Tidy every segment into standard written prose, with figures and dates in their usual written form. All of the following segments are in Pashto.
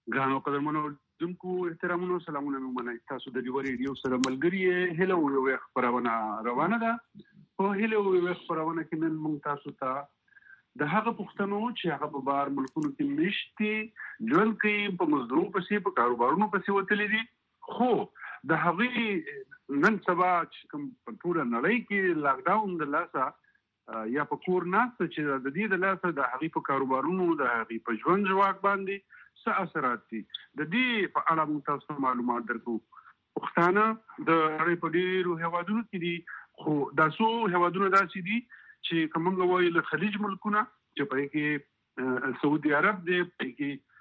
ګرانو قدرمنو دونکو احترامونو سلامونه مې منئ. تاسو د ډیو ریډیو سره ملګری هلو یو خبرونه روانه ده. په هلو یو خبرونه کې نن موږ تاسو ته د هغه پښتنو چې هغه په بار ملکونو کې مشتي ژوند کوي، په مزدورو پسې په کاروبارونو پسې وتلي دي، خو د هغې نن سبا چې کوم په ټوله نړۍ کې لاک ډاون د لاسه یا په کور ناسته چې د دې د لاسه د هغې په کاروبارونو د هغې په ژوند ژواک باندې څه اثرات دي، د دې په اړه موږ تاسو معلومات درکو. پښتانه د نړۍ په ډېرو هېوادونو کې دي، خو دا څو هېوادونه داسې دي چې که موږ وایو له خلیج ملکونه چې په کې سعودي عرب دی، په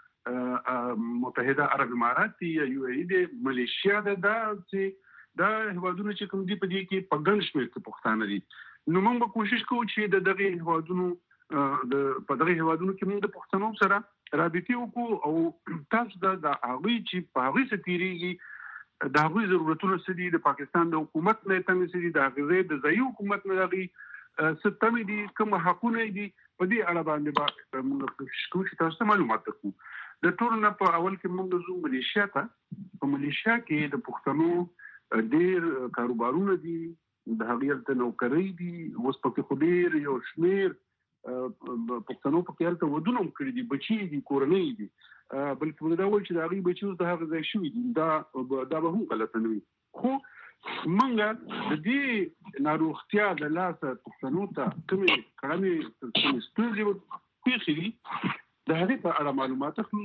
کې متحده عرب امارات دي یا یو ای دی، ملیشیا ده، دا هېوادونه چې کوم دي په دې کې په ګڼ شمېر کې پښتانه دي. نو موږ به کوشش کوو چې د دغې هېوادونو په دغه هېوادونو کې موږ د پښتنو سره رابطې وکړو او تاسو د هغوی چې په هغوی څه تېرېږي، د هغوی ضرورتونه څه دي، د پاکستان د حکومت نه تمې څه دي، د هغې د ځایي حکومت نه د هغوی څه تمې دي، کوم حقونه دي، په دې اړه باندې به موږ کوشش کوو چې تاسو ته معلومات درکړو. د ټولو نه په اول کې موږ ځو ملیشیا ته. په ملیشیا کې د پښتنو ډېر کاروبارونه دي، د هغې هلته نوکرۍ دي، اوس پکې خو ډېر یو شمېر پښتنو په کې هلته ودونه هم کړي دي، بچي دي، کورنۍ دي، بلکې موږ دا وایو چې د هغوی بچي اوس د هغه ځای شوي دي. دا به هم غلطه نه وي، خو موږ د دې ناروغتیا د لاسه پښتنو ته کومې کړنې ستونزې پېښې دي د هغې په اړه معلومات اخلو.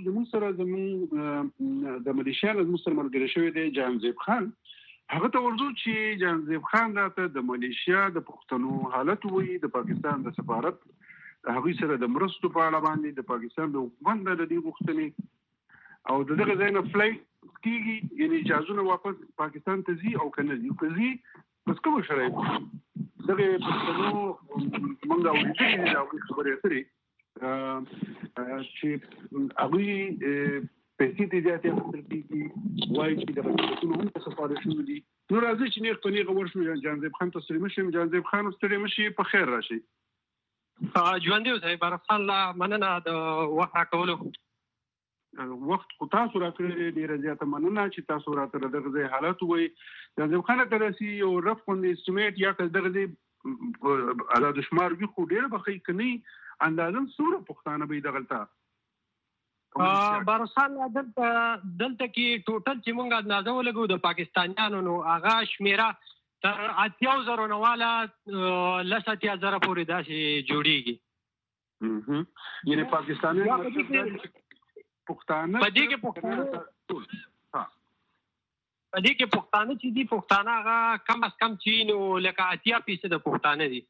زموږ د ملیشیا نه زموږ سره ملګری شوی دی جهانزیب خان. هغه ته ورځو چې جهانزیب خان راته د ملیشیا د پښتنو حالت وایي، د پاکستان د سفارت هغوی سره د مرستو په اړه باندې، د پاکستان د حکومت نه د دې غوښتنې او د دغه ځای نه فلایټ کېږي، یعنې جهازونه واپس پاکستان ته ځي او که نه ځي. که ځي بس کومه شرایط دغې پښتنو موږ اورېدلي دي د هغوی خبرې اترې چې هغوی پیسې ته زیاتې اخیستل کېږي، وایي چې دغه شرکتونه هم په سفارت شوي دي. نو راځئ چې نیغ په نیغه ورشو. جهانزیب خان ته ستړي مه شئ. جهانزیب خان ستړي مه شئ، په خیر راشئ. ژوندي اوسئ. بارکالله، مننه د وخت راکولو. وخت خو تاسو راکړی دی، ډېره زیاته مننه چې تاسو راته د دغه ځای حالت ووایئ. جهانزیب خان ته راسي یو رف غوندې اسټیمیټ یا که دغه ځای عدد شمار وي، خو ډېره به ښه که نه وي اندازه څومره پښتانه به وي دغلته؟ بارکالله، دلته کې ټوټل چې موږ اندازه ولګو د پاکستانیانو، نو هغه شمېره تر 80,000 نه واله 10,000 پورې داسې جوړېږي. یعنې پاکستانیان پښتانه په دې کې پښتانه چې دي، پښتانه هغه کم از کم چې نو لکه 80% پښتانه دي.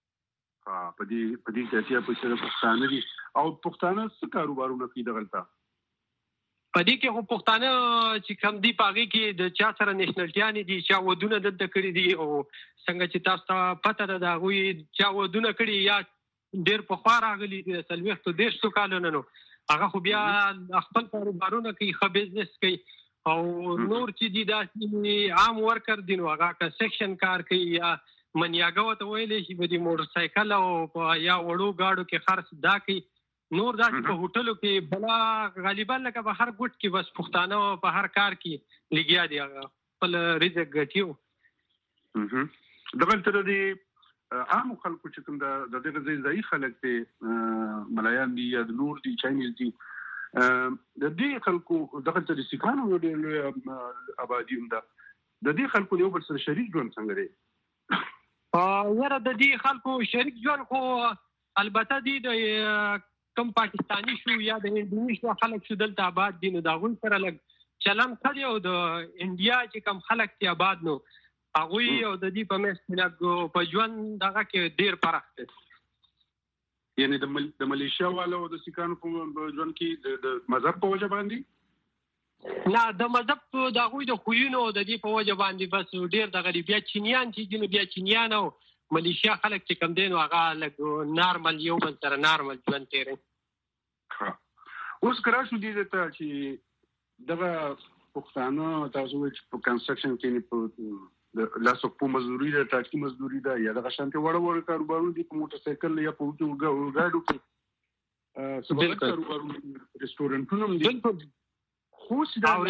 په دې کې 80% پښتانه دي. او پښتانه څه کاروبارونه کوي دغلته؟ په دې کې خو پښتانه چې کم دي په هغې کې د چا سره نیشنلټیانې دي، چا ودونه دلته کړي دي، او څنګه چې تاسو ته پته ده د هغوی چا ودونه کړي یا ډېر پخوا راغلي دي، د 40-30 کالونو، نو هغه خو بیا خپل کاروبارونه کوي، ښه بزنس کوي. او نور چې دي داسې عام ورکر دي، نو هغه کنسټرکشن کار کوي یا منیاګه ورته ویلی شي، په دې موټرسایکل او یا وړو ګاډو کې خرڅ دا کوي. نور داسې په هوټلو کې بلا غالبا لکه په هر ګوټ کې بس پښتانه په هر کار کې لګیا دي، هغه خپل رزق ګټي. دغلته د دې عامو خلکو چې کوم د دغه ځایي خلک دي، ملایان دي یا نور دي، چاینیز دي، د دې خلکو دغلته د سیکانو ډېر لوی آبادي هم ده. د دې خلکو د یو بل سره شریک ژوند څنګه دی؟ یاره د دې خلکو شریک ژوند خو البته دي د کوم پاکستاني شو یا د انډونیشیا خلک شو دلته آباد دي، نو د هغوی سره لږ چلن ښه دی. او د انډیا چې کوم خلک دي آباد، نو هغوی او د دې په منځ کې لږ په ژوند دغه کې ډېر فرق دی. یعنې د ملیشیا والو او د سیکانو په ژوند کې د مذهب په وجه باندې نه، د مذهب د هغوی د خویونو او د دې په وجه باندې بس ډېر دغه دي. بیا چینیان چې دي، نو بیا چینیان او ملیشیا خلک چې کوم دی، نو هغه لږ نارمل یو بل سره نارمل ژوند تېروي. اوس که راشو دې ته چې دغه پښتانه تاسو وایئ چې په کنسټرکشن کې د لاسو په مزدوري ده، ټاکسي مزدوري ده، یا دغه شانتې وړه کاروبارونه دي په موټرسایکل یا په ګاډو کې، کاروبارونه، رسټورانټونه هم دي. خو چې دا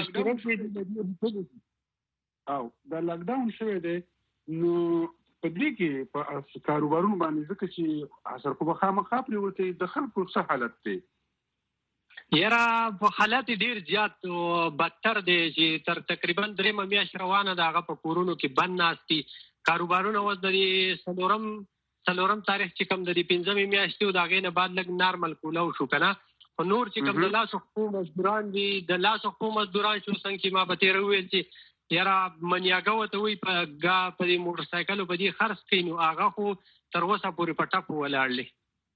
لاک ډاون شوی دی نو په دې کې په کاروبارونو باندې ځکه چې اثر خو به خامخا پرېوتی د خلکو څه حالت دی؟ یاره په حالت ډیر زیات بدتر دی چې تر تقریبا 3 میاشتې روانه ده هغه په کورونو کې بند ناست دي کاروبارونه اوس د څلورم تاریخ چې کوم د 5 میاشتې او د هغې نه بعد لږ نارمل کولاو شو که نه خو نور چې کوم د لاسو خپو مزدوران دي د لاسو خپو مزدوران شو څنګه چې ما به تېره وویل چې یاره منیاګه ورته وایي په دې موټر سایکلو په دې خرڅ کوي نو هغه خو تر اوسه پورې په ټپو ولاړ دی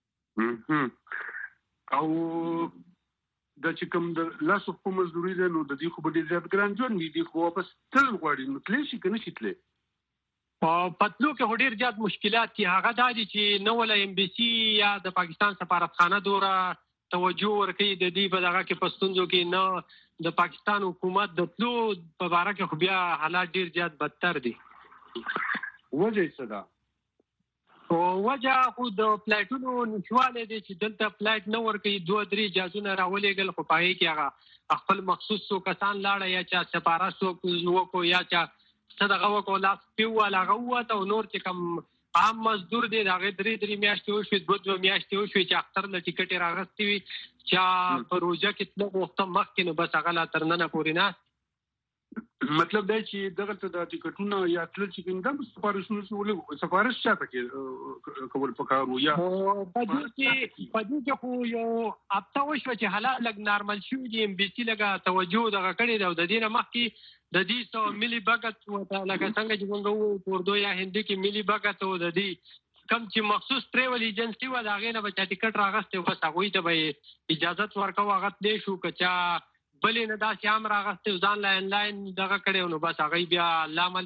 او دا چې کوم د لاسو خپو مزدوري ده نو د دې خو به ډېر زیات ګران ژوند وي دي خو واپس تل غواړي نو تللی شي که نه شي تللی په پتلو کې خو ډېر زیات مشکلات دي هغه دا دي چې نه ولا ام بي سي یا د پاکستان سفارتخانه دوره توجه ورکوي د دې په دغه کې په ستونزو کې نه د پاکستان حکومت د تلو په باره کې خو بیا حالات ډېر زیات بدتر دي وجه یې څه ده؟ وجه خو د فلایټونو نشوالی دی چې دلته فلایټ نه ورکوي 2-3 جهازونه راولېږل خو په هغې کې هغه خپل مخصوص څو کسان لاړه یا چا سفارت څوک وکړو یا چا څه دغه وکړو لاس پې ووهل هغه ووته او نور چې کوم عام مزدور دی د هغې 3 میاشتې وشوې 2 میاشتې وشوې چې اختر له ټکټ یې راغستې وي چا په روژه کې تله غوښته مخکې نو بس هغه لا تر ننه پورې ناست مطلب دی چې دغلته د ټکټونه یا تلل چې کوم دا سفارش چاته کې کول پکار وو یا په دې کې خو یو هفته وشوه چې حالات لږ نارمل شوي دي ام بي سي لږه توجه دغه کړې ده او د دې نه مخکې د دې ملي بګت ورته لکه څنګه چې موږ ووایو په اردو یا هندي کې ملي بګت و د دې کوم چې مخصوص ټریول ایجنسي وه د هغې نه به چا ټکټ راغستی بس هغوی ته به یې اجازت ورکوو هغه تلی شو که چا بلې نه داسې هم راغستی ځان لا انلاین دغه کړی نو بس هغوی بیا لامل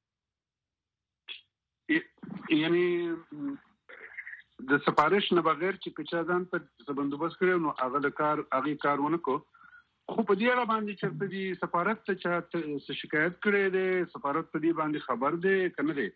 یعنی د سفارش نه بغیر چې که چا ځان په بندوبست کړی نو هغې کار ونه کو خو په دې اړه باندې چېرته دي سفارت ته چا څه شکایت کړی دی سفارت په دې باندې خبر دی که نه دی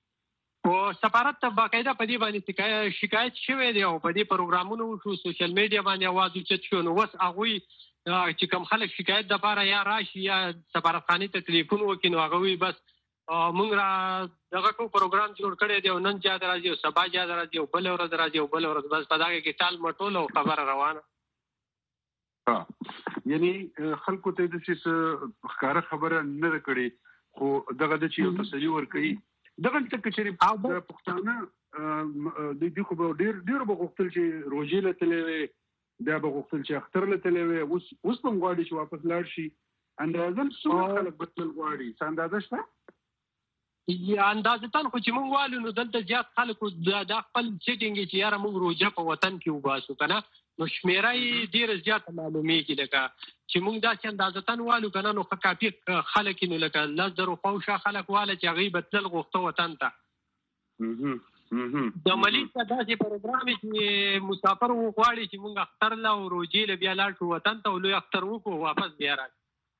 سفارت ته باقاعده په دې باندې شکایت شوی دی او په دې پروګرامونو وشو سوشل میډیا باندې اواز اوچت شو نو اوس هغوی چې کوم خلک شکایت دپاره یا راشي یا سفارتخانې ته تلیفون وکړي نو هغه وایي بس موږ را دغه کو پروګرام جوړ کړی دی او نن چا ته راځي او سبا چا ته راځي او بله ورځ راځي او بله ورځ بس په دغه کې ټال مټول او خبره روانه یعنی خلکو ته داسې ښکاره خبره نه ده کړې خو دغه ده چې یو تسلي ورکوي دغلته که چېرې د پښتانه دوی خو به ډېرو به غوښتل چې روژې له تللی وی بیا به غوښتل چې اختر له تللی وی اوس به هم غواړي چې واپس لاړ شي اندازه څومره خلک به تلل غواړي څه اندازه شته اندازتن خو چې موږ والو نو دلته زیات خلکو دا خپل سیټینګ چې یاره موږ روژه په وطن کې وباسو که نه نو شمېره یې ډېره زیاته معلومېږي لکه چې موږ داسې اندازتن والو که نه نو ښه کافي خلک یې نو لکه 10,000 خواوشا خلک واله چې هغوی به تلل غوښته وطن ته د ملیک ته داسې پروګرام چې مسافر وغواړي چې موږ اختر له او روژې له بیا لاړ شو وطن ته او لوی اختر وکړو واپس بیا راشو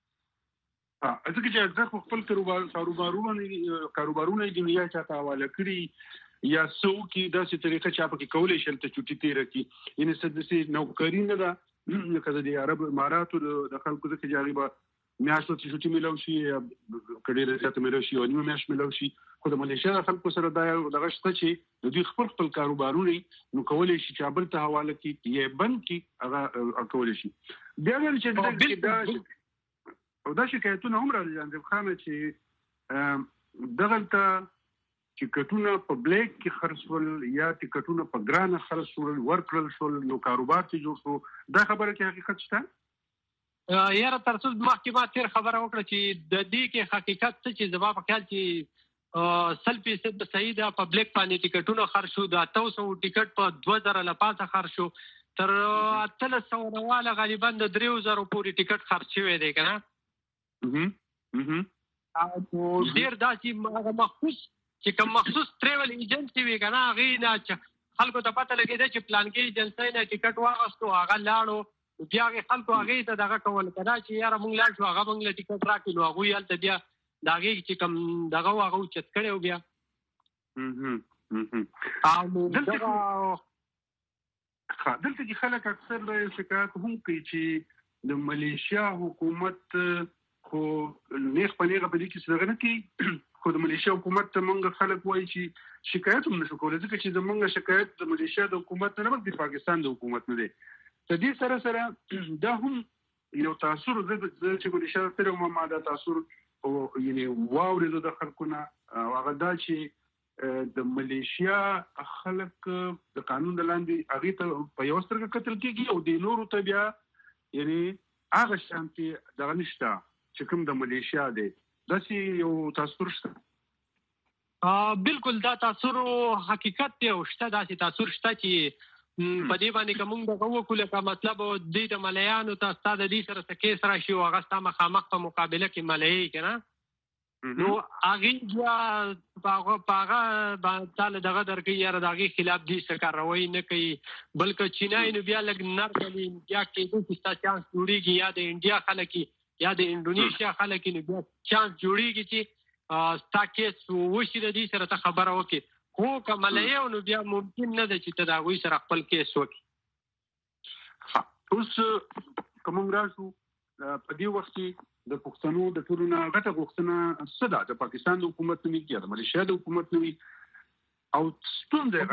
ځکه چې اکثر خپل کاروبارونه یې دنیا چاته حواله کړي یا څوک داسې طریقه چا پکې کولی شي هلته چوټي تېره کړي یعنې څه داسې نوکري نه ده لکه د عرب اماراتو د خلکو ځکه چې هغې به میاشتو ته چوټي میلاو شي یا که ډېره زیاته میلاو شي یوه نیمه میاشت میلاو شي خو د ملیشیا د خلکو سره دا یو دغه شته چې د دوی خپل کاروبارونه نو کولی شي چې بل ته حواله کړي یا بند کړي هغه کولی شي بیا ویل چې او دا شکایتونه هم راځي جانب خانه چې دغلته ټکټونه په بلیک کې خرڅ شول یا ټکټونه په ګرانه خرڅ شول ورکړل شول نو کاروبار ته جوړ شو دا خبره کې حقیقت شته یاره تر څو مخکې ما تېر خبره وکړه چې د دې کې حقیقت څه چې زما په خیال چې 100% صحیح ده په بلیک باندې ټکټونه خرڅ شو د 800 ټکټ په 2000 له پاسه خرڅ شو تر 300 واله غالبا د 3000 پورې ټکټ خرڅ شوی دی که نه او ډېر داسې مخصوص چې کوم مخصوص ټریول ایجنسي وي که نه هغې نه خلکو ته پته لګېده چې پلانکې ایجنسۍ نه ټکټ واغستو هغه لاړو بیا هغې خلکو هغې ته دغه کول که دا چې یاره موږ لاړ شو هغه موږ له ټکټ راکړي نو هغوی هلته بیا د هغې چې کوم دغه و هغه اوچت کړی و بیا دلته کې خلک اکثر شکایت هم کوي چې د ملیشیا حکومت خو نیغ په نیغه په دې کې څه نه کوي خو د ملیشیا حکومت ته موږ خلک وایي چې شکایت هم نشو کولی ځکه چې زموږ شکایت د ملیشیا د حکومت نه بلکې پاکستان د حکومت نه دی. د دې سره دا هم یو تاثیر چې ملیشیا سره ما دا تاثیر او یعنی واورېدو د خلکو نه هغه دا چې د ملیشیا خلک د قانون د لاندې هغې ته په یوه سترګه کتل کېږي او د نورو ته بیا یعنی هغه شانتي دغه نشته چې کوم د ملیشیا دی. داسې یو تاثیر شته. بالکل دا تاثیر حقیقت دی او شته داسې تاثیر شته چې په دې باندې که موږ دغه وکړو لکه مطلب دې د ملیانو ته ستا د دې سره څه کیس راشي او هغه ستا مخامخ په مقابله کې ملیې که نه نو هغې بیا په هغه تاله دغه درکوي یاره د هغې خلاف دې څه کاروی نه کوي بلکې چینایي نو بیا لږ نرملي بیا کېدو چې ستا چانس جوړېږي یا د انډیا خلک یا د انډونیشیا خلک نو بیا چانس جوړېږي چې ستا کیس وشي د دې سره ته خبره وکړې خو که ملیې نو بیا ممکن نه ده چې ته د هغوی سره خپل کیس وکړي. اوس که موږ راشو په دې وخت کې د پښتنو د ټولو نه غټه غوښتنه څه ده؟ د پاکستان د حکومت نه وي یا د ملیشیا د حکومت نه وي او ستونزه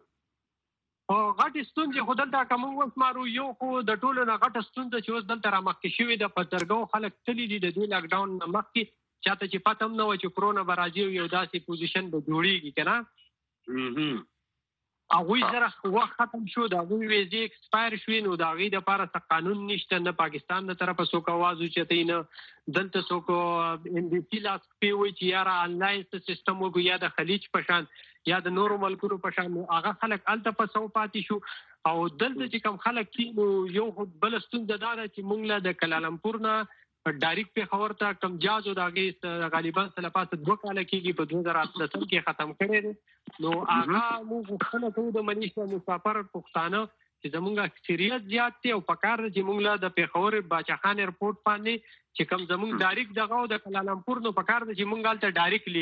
غټې ستونزې خو دلته که موږ وسمارو یو خو د ټولو نه غټه ستونزه چې اوس دلته رامخکې شوې ده په درګاو خلک تللي دي د دې لاکډاون نه مخکې چاته چې پته هم نه وه چې کرونا به راځي او یو داسې پوزیشن به جوړېږي که نه هغوی سره وخت ختم شو د هغوی ویزې اکسپایر شوې نو د هغې دپاره څه قانون نشته نه پاکستان د طرفه څوک اواز اوچتوي نه دلته څوک NBC لاس پې وایي چې یاره آنلاین سیسټم وکړو یا د خلیج په شان یا د نورو ملکونو په شان نو هغه خلک هلته په سو پاتې شو او دلته چې کوم خلک دي نو یو خو بله ستونزه دا ده چې موږ له د کلالمپور نه ډایرکټ پېښور ته کوم جهاز و د هغې غالبا څه له پاسه 2 کاله کېږي په 2018 کې ختم کړی دی نو هغه موږ غوښتنه کوو د ملیشیا مسافر پښتانه چې زموږ اکثریت زیات دی او پکار ده چې موږ له د پېښور باچاخان ایرپورټ باندې چې کوم زموږ ډایرکټ دغه د کلالمپور نو پکار ده چې موږ هلته ډایرکټ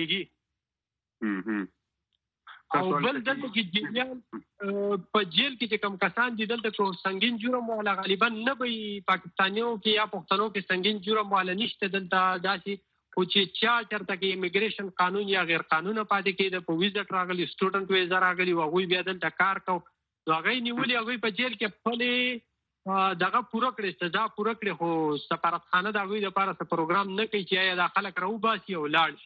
لیږي او بل دلته کې جیلیان په جیل کې چې کوم کسان دي دلته کو سنگین جرم والا غالبا نه وي پاکستانیو کې یا پښتنو کې سنگین جرم والا نشته دلته داسې خو چې چا چېرته کې امیګریشن قانون یا غیر قانونه پاتې کېده په ویزټ راغلي سټوډنټ ویزا راغلي او هغوی بیا دلته کار کو نو هغوی نیولي هغوی په جیل کې خپلې دغه پوره کړې سزا پوره کړې خو سفارتخانه د هغوی دپاره څه پروګرام نه کوي چې یا دا خلک راوباسي او لاړ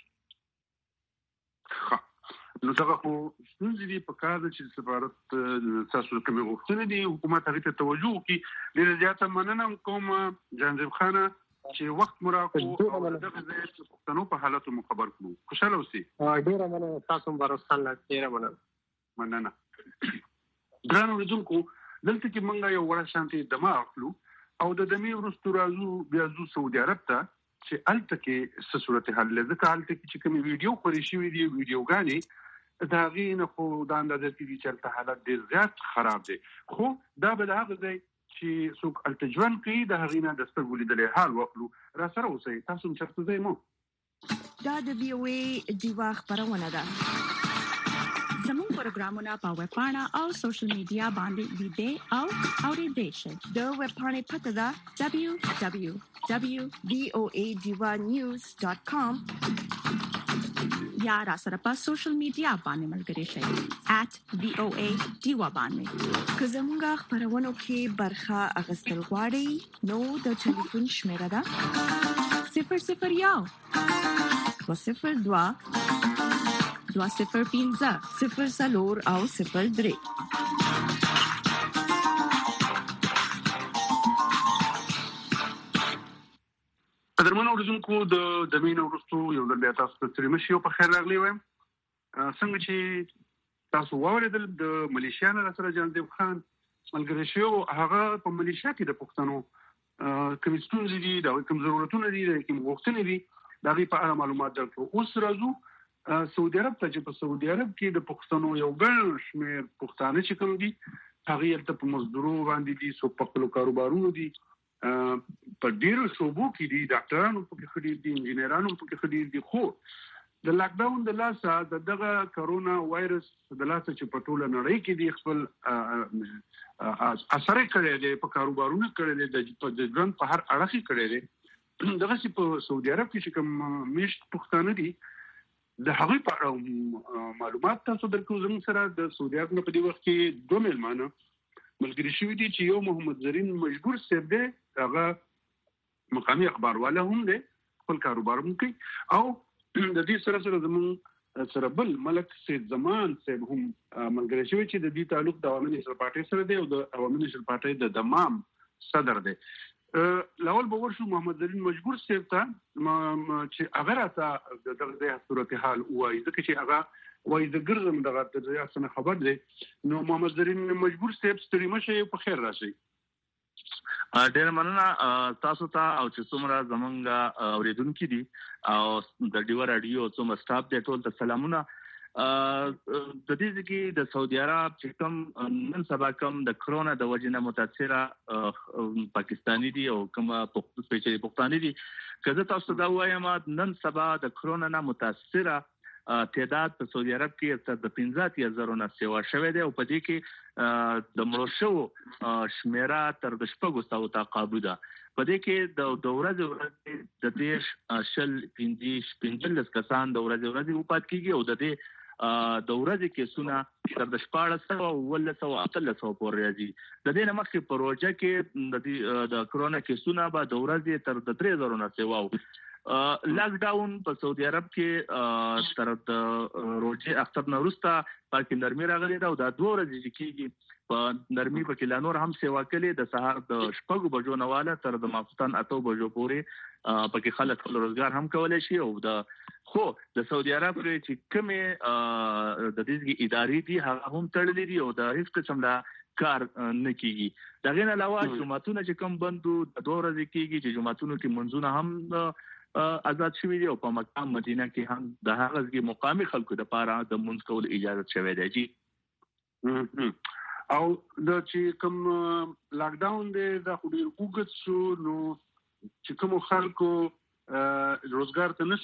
شي. نو دغه خو ستونزې دي په کار ده چې سفارت تاسو کومې غوښتنې دي حکومت هغې ته توجه وکړي. ډېره زیاته مننه کوم جانزیب خانه چې وخت مو راکړو او دغه ځای چې پښتنو په حالاتو مو خبر کړو. خوشحاله اوسئ. ډېره مننه تاسو هم بروسخان ډېره مننه. ګرانو اورېدونکو دلته کې موږ یو وړه شانتې دمه اخلو او د دمې وروستو راځو بیا ځو سعودي عرب ته چې هلته کې څه صورتحال دی ځکه هلته کې چې کومې ویډیو خورې شوي دي ویډیوګانې د هغې نه خو دا اندازه کېږي چې هلته حالت ډېر زیات خراب دی خو دا به د هغه ځای چې څوک هلته ژوند کوي د هغې نه د سترګو لیدلی حال واخلو. را سره اوسئ تاسو هم چېرته ځئ مو. دا د VOA ډیوا خپرونه ده. زموږ پروګرامونه په ویب پاڼه او سوشل میډیا باندې لیدئ او اورېدئ شئ. د ویب پاڼې پته ده www.voadivanews.com یا را سره په سوشل میډیا باندې ملګري شئ @VOA ډیوا باندې. که زموږ خپرونو کې برخه اخیستل غواړئ نو د ټلیفون شمیره ده 001 202 205 00 او 03. قدرمنو اورېدونکو د دمې نه وروستو یو ځل بیا تاسو ته ستړي مه شئ او په خیر راغلي وایم. څنګه چې تاسو واورېدل د ملیشیا نه راسره جانزیب خان ملګری شوی هغه په ملیشیا کې د پښتنو کومې ستونزې دي د هغوی کوم ضرورتونه دي د کوم غوښتنې دي د هغې په اړه معلومات درکړو. اوس راځو سعودي عرب ته چې په سعودي عرب کې د پښتنو یو ګڼ شمېر پښتانه چې کوم دي هغوی هلته په مزدورو باندې دي څوک په خپلو کاروبارونو دي په ډېرو شعبو کې دي ډاکټرانو پکې ښه ډېر دي انجینرانو پکې ښه ډېر دي خو د لاک ډاون د لاسه دغه کرونا وایرس د لاسه چې په ټوله نړۍ کې دی خپل اثر کړی دی په کاروبارونو کړی دی په ژوند په هر اړخ کړی دی دغه چې په سعودي عرب کې چې کوم میشت پښتانه دي د هغه په اړه معلومات تاسو درکو زموږ سره د سعودي عرب په دې وخت کې دوه مېلمانه ملګری شوي دي چې یو محمد زرین مجبور صاحب دی هغه مقامي اخبار والا هم دی خپل کاروبار هم کوي او د دې سره زموږ سره بل ملک سید زمان صاحب هم ملګری شوي چې د دې تعلق د عوامي نېشنل پارټي سره دی او د عوامي نېشنل پارټي د دمام صدر دی لاول به ورشو محمد زرین مجبور صاحب ته چې هغه راته دغه صورتحال وایي ځکه چې هغه وایي د ګرځم دغه د ریاست خبر دی نو محمد زرین مجبور صاحب ستړي مشه په خیر راشي. ډېر مننه تاسو ته او چې څومره زمونږ اوریدونکي دي او د ډیو رادیو څومره سټاف دی ټول ته سلامونه. د دې کې د سعودي عرب چې کوم نن سبا کوم د کرونا د وجې نه متاثره پاکستانی دي او کوم پښتانه دي که زه تاسو دا وایم نن سبا د کرونا نه متاثره تعداد په سعودي عرب کې تر د 15,000 نه سیوا شوی دی او په دې کې د مړو شوو شمیره تر د 600 تعقیب ده. په دې کې د ورځې د 15 کسان د ورځې وفات کیږي او د دې د ورځې کیسونه تر د 1400 او 1300 پورې راځي. د دې نه مخکې پروژه کې د کرونا کیسونه به د ورځې تر د 3000 نه سیوا لاک ډاون په سعودي عرب کې تر د روزي اختر نه وروسته پاکي نرمي راغلي دا او د 2 ورځې کېږي په نرمي په کې لانور هم سیوا کړي د سهار د 6 بجو نه واله تر د ماخستان 8 بجو پورې پکې خلک خپل روزګار هم کولای شي او خو د سعودي عرب چې کومه د دې ادارې دي هغه هم تړلې دي او د هیڅ قسم لا کار نه کیږي. دغه نه علاوه جمعتونه چې کوم بندو د 2 ورځې کېږي چې جمعتونو کې منځونه هم آزاد شوی دی او په مکه مدینه کې هم د هغه ځای مقامي خلکو د پاره د منځ کول اجازه شوی دی جی. او د چې کوم لاک ډاون دی دا خو ډیر وګت شو نو چې کوم خلکو روزګار ته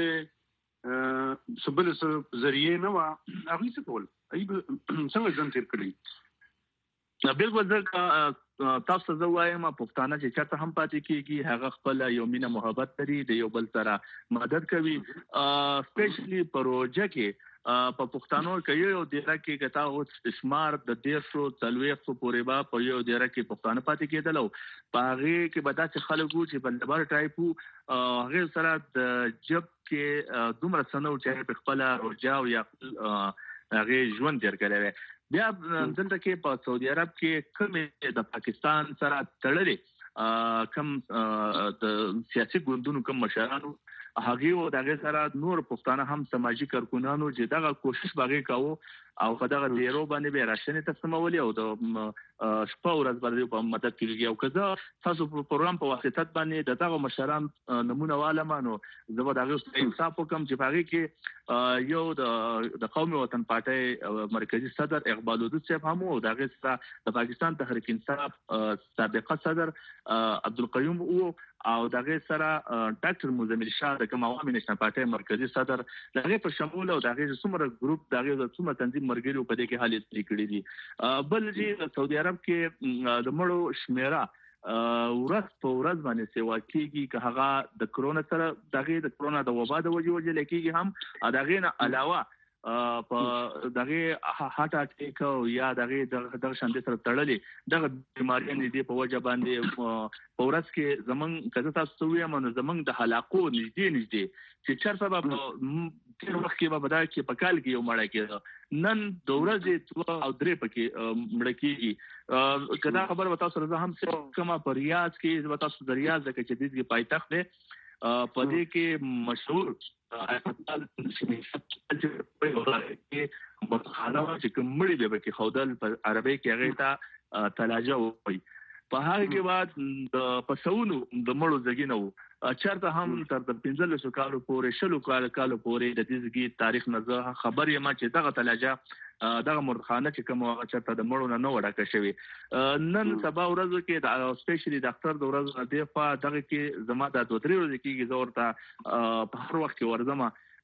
نشوتلې سبل ذریعہ نه وا هغه څه کول څنګه ځان تیر کړی. بالکل ځکه تاسو زه وایم پښتانه چې چاته هم پاتې کیږي هغه خپل یو مینه محبت لري د یو بل سره مدد کوي سپیشلی پروژه کې په پښتنو کې یو ډیره کې کتا او شمار د 140 پورې با په یو ډیره کې پښتانه پاتې کېدل او پاغه کې بدا چې خلکو چې بلبر ټایپو هغه سره د جب کې دومره سنو چې په خپل ورجاو یا هغه ژوند تیر کړی بیا دلته کې په سعودي عرب کې کوم د پاکستان سره تړلې کوم د سیاسي ګوندونو کوم مشرانو هغه او دغه سره نور پښتانه هم سماجی کارکونانو چې دغه کوشش باغې کاوه او په دغه ډیرو باندې به راشنه تسمولي او د شپه ورځ باندې په مدد کېږي او کزه تاسو په پروګرام په واسطه باندې دغه مشران نمونه والمانو زه دغه انصاف کوم چې باغې کې یو د قومي وطن پارټي مرکزی صدر اقبال ودود صاحب هم او دغه سره د پاکستان تحریک انصاف سابقه صدر عبدالقیوم او دغه سره ډاکټر مزمل شاه د کوم عوامي نشنل پارټي مرکزی صدر دغه په شمول او دغه څومره ګروپ دغه څومره تنظیم مرګري په دې کې حالت لري دي. بل چې سعودي عرب کې د مړو شمیره ورځ په ورځ باندې سیوا کیږي که هغه د کرونا سره د کرونا د وبا د وجې لکېږي هم دغه نه علاوه په دغه هارت اټیک او یا دغه شاندې سره تړلې دغه بیماریاں دي په وجه باندې په ورځ کې زمون کزه تاسو ویل نو زمون د حلاقو نږدې چې چر سبب تیر وخت کې به بدای کې په کال کې یو مړ کېده نن د ورځې او درې پکې مړ کېږي کدا خبر وتا سره هم کومه په ریاض کې وتا سره د ریاض د کې چې د پایتخت دی په دې کې مشهور هسپتال چې متخانه چې کومړي به کې خودل په عربی کې هغه ته تلاجه وي په هغه کې بعد د پسونو د مړو زګینو چرته هم تر د 15 کالو پورې 16 کالو پورې د دې تاریخ نه خبر یم چې دغه تلاجه دغه مرخانه چې کوم هغه چرته د مړو نه وډاکه شوی نن سبا ورځ کې د سپیشلی ډاکټر د ورځ د دغه کې زما د 2-3 ورځې کې زورته په هر وخت کې ورزمه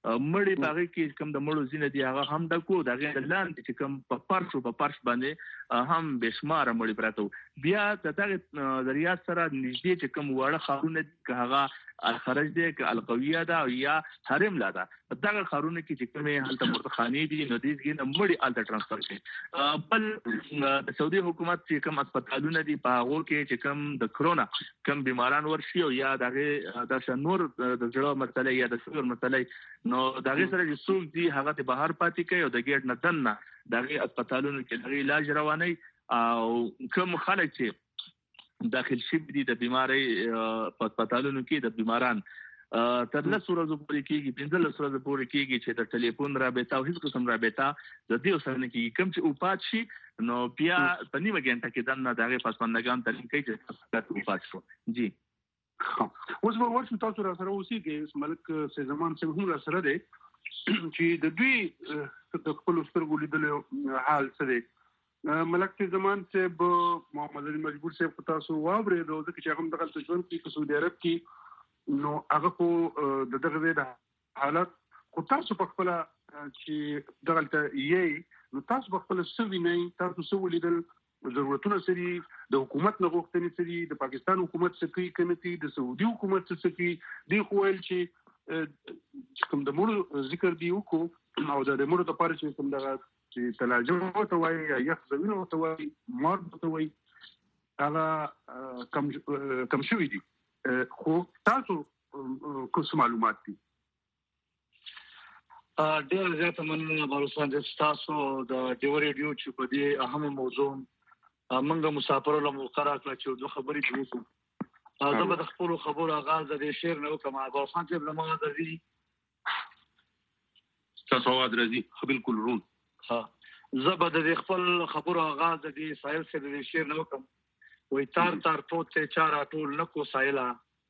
مړی باغې کې کوم د مړو زینه دی هغه هم د کو دغه لاندې چې کوم په پارش باندې هم بشمار مړی پراته بیا دغه ریاض سره نږدې چې کوم وړه خارونه هغه خرج دی ک القویه ده یا حرم لا ده دغه خارونه کې چې کومه حالت مرتخانی دي نو دې کې مړی الته ترانسفر کړي بل د سعودي حکومت چې کوم هسپتالونه دي په هغه کې چې کوم د کرونا کوم بیماران ورشي او یا دغه د نور د جوړ مسله یا د سور مسله نو دغه سره چې څوک دي هغه ته بهر پاتې کوي او د ګیټ نه دنه دغه هسپتالونو کې دغه علاج رواني او کوم خلک چې داخل شي دي د بیماری په هسپتالونو کې د بیماران تر له سورزو پورې کېږي 15 سورزو پورې کېږي چې د ټلیفون رابطه او هیڅ قسم رابطه د دې سره نه کېږي کوم چې اوپات شي نو بیا په نیمه غنټه کې دنه دغه پسمندگان تعلیم کوي چې تاسو اوپات شو جی اوس به ورشو تاسو را سره اوسې کې ملک سه زمان څخه هم را سره دی چې د دوی د خپل سترګو لیدل حال سره ملک سه زمان چې به محمد علي مجبور صاحب تاسو واورې د ځکه چې هغه دغه ژوند کې سعودي عرب کې نو هغه کو د دغه د حالت خو تاسو په خپل چې دغه یې نو تاسو په خپل سوي نه تاسو سو لیدل ضرورتونه سری د حکومت نه غوښتنې سری د پاکستان حکومت څخه کېنتي د سعودي حکومت څخه دی خو ول چې کوم د مړو ذکر دی وکړو او د مړو لپاره چې کوم دغه چې تلاجم ته وایي یا یخ زمينه ته وایي مار ته وایي هغه کم شوی دي خو تاسو کوم معلومات دي ډېر زیات مننه باروسان د تاسو د ډیو ریډیو چې په دې اهم موضوع منګه مسافر له مقرره کړ چې دوه خبرې دي وکړو زه به د خپل خبرو آغاز د شعر نه وکم باروسان چې زموږ د دې تاسو درځي بالکل رون ها زه به د خپل خبرو آغاز د سایل سره د شعر نه وکم وې تار پروت ته چار اټول نکو سایلا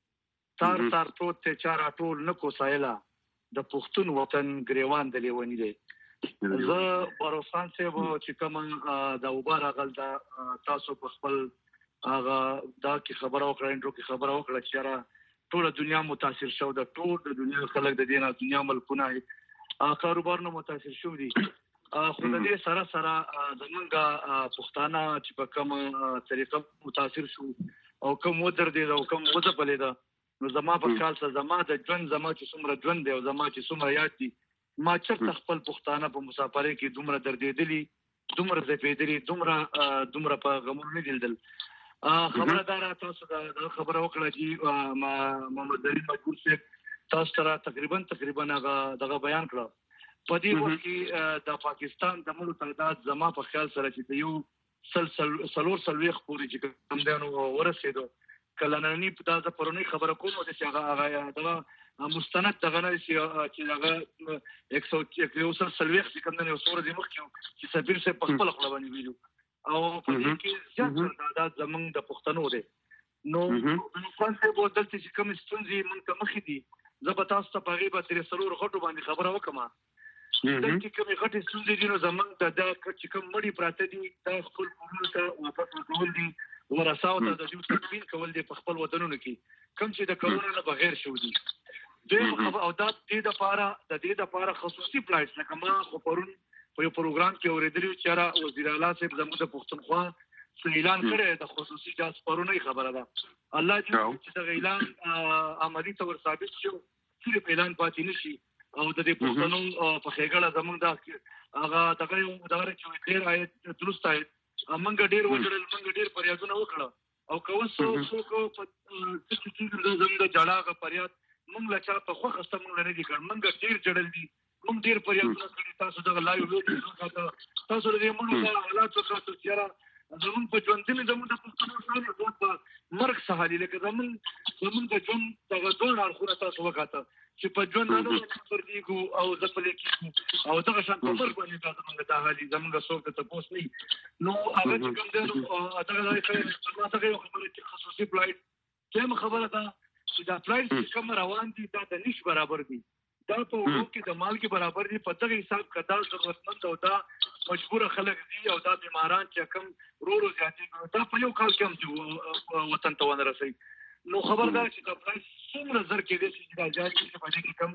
تار پروت ته چار اټول نکو سایلا د پښتون وطن گریوان د لیونی دی زه باروسان صاحب چې کوم د وبار غل دا تاسو په خپل هغه دا کی خبره وکړه انټرو کی خبره وکړه چې را ټول دنیا متاثر شو د ټول د دنیا خلک د دینه دنیا ملکونه کاروبار نه متاثر شو دي خو د دې سره زمونږه پښتانه چې په کوم طریقه متاثر شو او کوم ودر دي او کوم وځپلې ده نو زما په خیال سره زما د ژوند زما چې څومره ژوند دی او زما چې څومره یاد دي ما چرته خپل پښتانه په مسافرۍ کې دومره دردېدلي دومره زپېدلي دومره په غمونو نه دل خبره دار تاسو دا خبره وکړه چې محمد علي مجبور صاحب تاسو سره تقریبا هغه دغه بیان کړ په دې وخت کې د پاکستان د ملک تعداد زما په خیال سره چې د یو سلور پورې چې کوم دانو ورسېدو کلنانی په تاسو پرونی خبره کوم چې هغه دغه مستند دغه نه چې هغه 100 سلويخ چې کوم نه وسوره دي مخکې چې سفیر سه په خپل خپل باندې ویلو او په دې کې زیات تعداد زمونږ د پښتنو دي نو څنګه به دلته چې کوم ستونزې مونږ ته مخې دي زه به تاسو ته په غیبه تر سلور غټو باندې خبره وکم دلته کوم غټې ستونزې دي نو زمونږ د چې کوم مړی پراته دي د خپل کورونو ته واپس ورکول دي ورساو ته د دې تکوین کول دي په خپل وطنونو کې کوم چې د کرونا نه بغیر شو دي دوی او د دې لپاره خصوصي پلانټ لکه ما خو پرون په یو پروګرام کې اوریدلی چې را وزیر اعلی صاحب زموږ د پښتونخوا اعلان کړی د خصوصي جاز پرونی خبره ده الله دې چې د اعلان عملی تور ثابت شو چې اعلان پاتې نشي او د دې پښتنو په خېګړه زموږ د هغه دغه یو مدار چې ډیر آیت درست آیت منګ ډیر وجړل منګ ډیر پریادونه وکړه او کوسو کو په چې زموږ د جړاغه پریاد منګ لا چا په خو خسته منګ نه دي کړ منګ ډیر جړل دي منګ ډیر پریادونه کړی تاسو دغه لایو ویډیو تاسو دې موږ حالات څخه تاسو زمون په ژوند کې زمون د پښتنو سره په مرګ سهالي لکه زمون د ژوند دغه ډول اړخونه تاسو وکاته چې په ژوند نه پردیګو او ځپلې کې او دغه شان په مرګ باندې تاسو موږ ته حالي زمونږ څوک ته پوس نه نو هغه چې کوم دی دغه یو خبره چې خصوصي فلایټ کوم خبره ده چې دا فلایټ کوم روان دي دا د نش برابر دي دا په وګړو کې د مال کې برابر دي په دغه حساب کدا ضرورتمند او دا مجبور خلک دي او دا بیماران چې کوم رو زیاتې دا په یو کال کې هم وطن ته ونه رسي نو خبردار چې دا څومره زر کې دي چې دا جاري چې په دې کې کم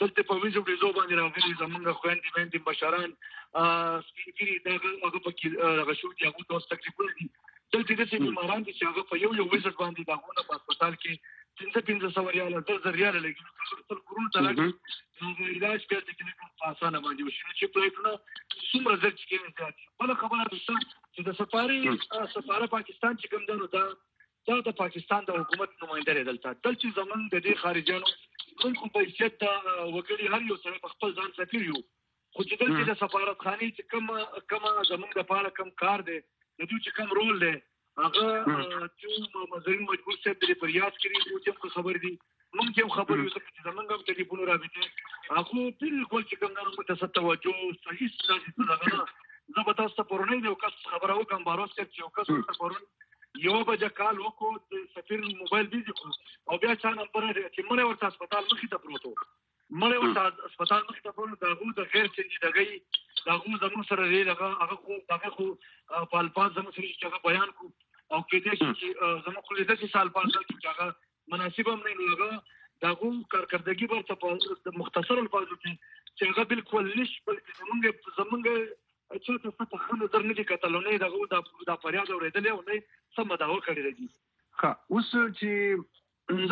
دلته په ویزو ډیزو باندې راغلي زمونږ خويندې باندې بشران سپینګری دا هغه پکې غشو دي هغه تاسو تکلیفونه دي دلته د بیماران دي چې هغه په یو ویزټ باندې داونه په هسپتال کې 1500 ریال 1000 ریال لګي ټول کورونه ته راځي علاج په دې کې په اسانه باندې وشي چې پلیټونه څومره زر چې زیات بل خبره ده چې د سفاره پاکستان چې کوم دنو دا د پاکستان د حکومت نمائنده دلته چې زمون د دې خارجانو څنګه په حیثیت وګړي هر یو سره په خپل ځان سفیر یو خو چې دلته د سفارتخانه چې کوم زمون د پاره کوم کار دی د دوی چې کوم رول دی هغه چې مزین مجبور شه د پریاس کړي او چې خبر دي ممکن خبر یو چې زمونږ هم ټلیفون رابطه هغه بالکل چې کوم نه متصل توجه صحیح څه زه به تاسو ته پرونی یو کس خبره وکم باروس چې یو کس ته پرون یو بجه کال وکړو د سفیر موبایل بیزی کو او بیا چا نمبر چې مړ ورته هسپتال مخې ته پروتو مړ ورته هسپتال مخې ته پروتو داغه د غیر چې دغه داغه زموږ سره لري هغه خو په الفاظ زموږ سره چې بیان کو او کې دې چې زموږ خو دې سال پاس چې هغه مناسب هم نه لګا داغه کارکردګي ورته په مختصر الفاظ چې هغه بالکل نش بلکې زمونږ چې تاسو ته خنو درنه دي کتلونه دا فریاد اوریدل او نه سم دا وکړی دي ها اوس چې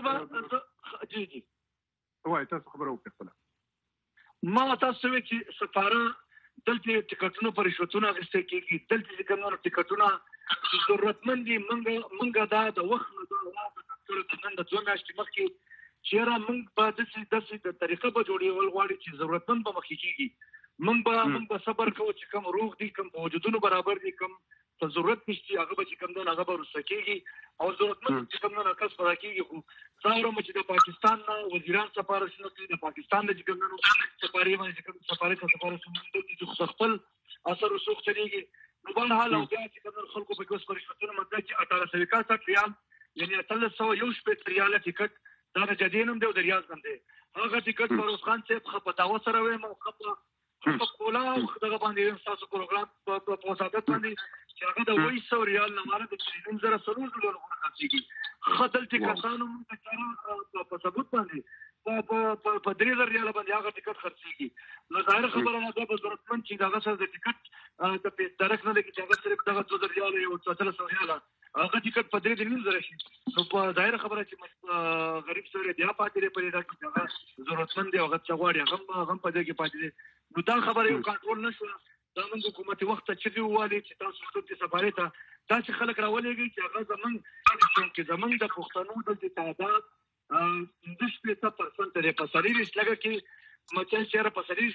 زه جی وای تاسو خبرو وکړه ما تاسو چې سفاره دلته ټیکټونو پر شوتونه غسته کیږي دلته کومو ټیکټونه ضرورتمند دي منګه دا د وخت نه د نن د 2 میاشتې مخکې چیرې موږ په داسې طریقه به جوړیول غواړي چې ضرورتمند به مخکې کیږي موږ به صبر کوو چې کوم روغ دي کوم وجودونو برابر دي کوم ته ضرورت نشته هغه به چې کوم دغه هغه به رسکیږي او ضرورتمند چې کوم نه کس پاتې کیږي خو ظاهر چې د پاکستان وزیران سفارت شنو د پاکستان د کوم نو سفاري باندې کوم سفارت د خپل اثر وسوخ چلیږي نو په حال او بیا چې کوم خلکو په کوس پرېښتنه مده چې 1860 ریال یعنی 300 ریال ټیکټ دا د جدینم دی او د ریاض هم دی هغه ټیکټ فاروق خان صاحب خپل تاو سره وې مو په کولا دغه باندې تاسو پروګرام په وسادت باندې چې هغه د 200 ریال نه ماره د 3000 $100 خرڅيږي خدل ټیکټانو په ثبوت باندې په 3000 ریال باندې هغه ټیکټ خرڅيږي نو ظاهر خبره نه ده په ضرورتمند چې دغه سره د ټیکټ د پیسې نه لګي چې هغه صرف دغه 2000 ریال او 300 ریال هغه ټیکټ په 3000 شي نو په ظاهر خبره چې غریب سره بیا پاتې لري په دې کې ضرورتمند دی هغه څغواړي هغه په دې کې پاتې نو دا خبره یو کنټرول نشو دا موږ حکومت وخت چې دی والی چې تاسو د سفارت دا چې خلک راولېږي چې هغه زمونږ د پښتنو د تعداد 10% لري په سریریس لګه کې مچن شهر په سریریس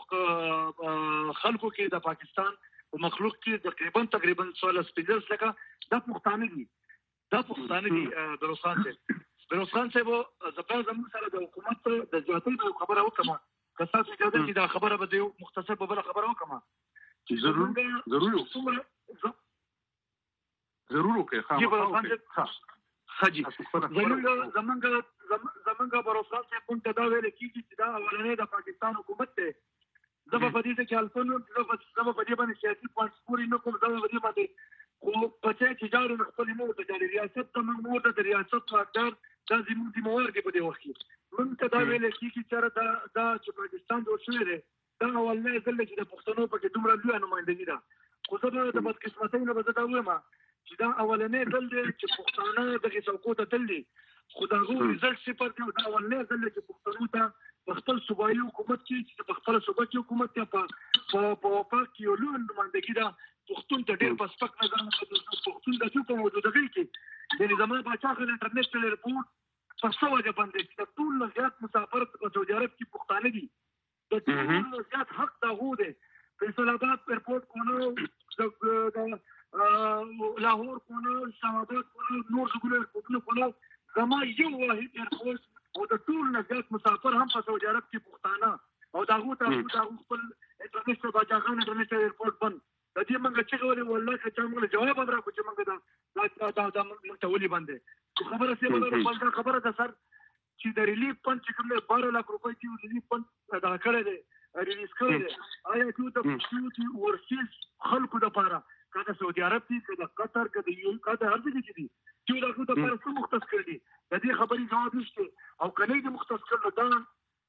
لګه خلکو کې د پاکستان او مخلوق کې تقریبا 16 لکه د پښتانه دي د روسان څخه زبر زموږ سره د حکومت د ځواتۍ خبره وکړه کسات اجازه چې دا خبره به مختصر په بل خبره وکړم ضرور وکړه حاجی زمونږ بروسان چې کوم ته دا ویل کیږي چې دا اولنې د پاکستان حکومت ته زما په دې کې الفونو زما په دې باندې سیاسي پاسپورت نه کوم زما په دې باندې خو پچې چې جارو خپل مو د ریاست ته موږ د ریاست مقدار د زموږ موارد په دې وخت کې موږ ته دا ویل کیږي چې دا چې پاکستان جوړ شوی دی دا اولنې ځل چې د پښتنو په کې دومره لوی نمائندګي ده خو زه د بدقسمتۍ نه به دا وایم چې دا اولنې ځل دی چې پښتانه دغه څوکو ته تللی خو دا غو رزلټ صفر دی دا اولنې ځل چې پښتنو ته خپل صوبایي حکومت کې چې خپل صوبایي حکومت ته په پاک یو لوی نمائندګي ده پښتون ته ډېر په سپک نظر پښتون د څه په موجودګۍ کې د نظام بچا خل انټرنیشنل ایرپورټ په څو وجه باندې د ټول زیات مسافر په سعودي عرب کې پښتانه دي د ټول زیات حق دا هو دی فیصل آباد ایرپورټ کونه لاهور کونه اسلام آباد کونه نور څه کونه زما یو واحد ایرپورټ او د ټول زیات مسافر هم په سعودي عرب کې پښتانه او دا هو ته خپل انټرنیشنل باجاغان انټرنیشنل ایرپورټ بند د دې منګه چې غوړي والله چې موږ جواب راکو چې موږ دا موږ ته ولي باندې خبره سي بل خبره ده سر چې د ریلیف فند چې کوم 12 لک روپۍ چې ریلیف فند دا کړی دی ریلیز کړی دی آیا چې د پښتو ورسیز خلکو د پاره کله سعودي عرب دي کله قطر کله یو کله هر څه دي چې دا خو د پاره څه مختص کړی د دې خبرې جواب نشته او کله دې مختص کړل دا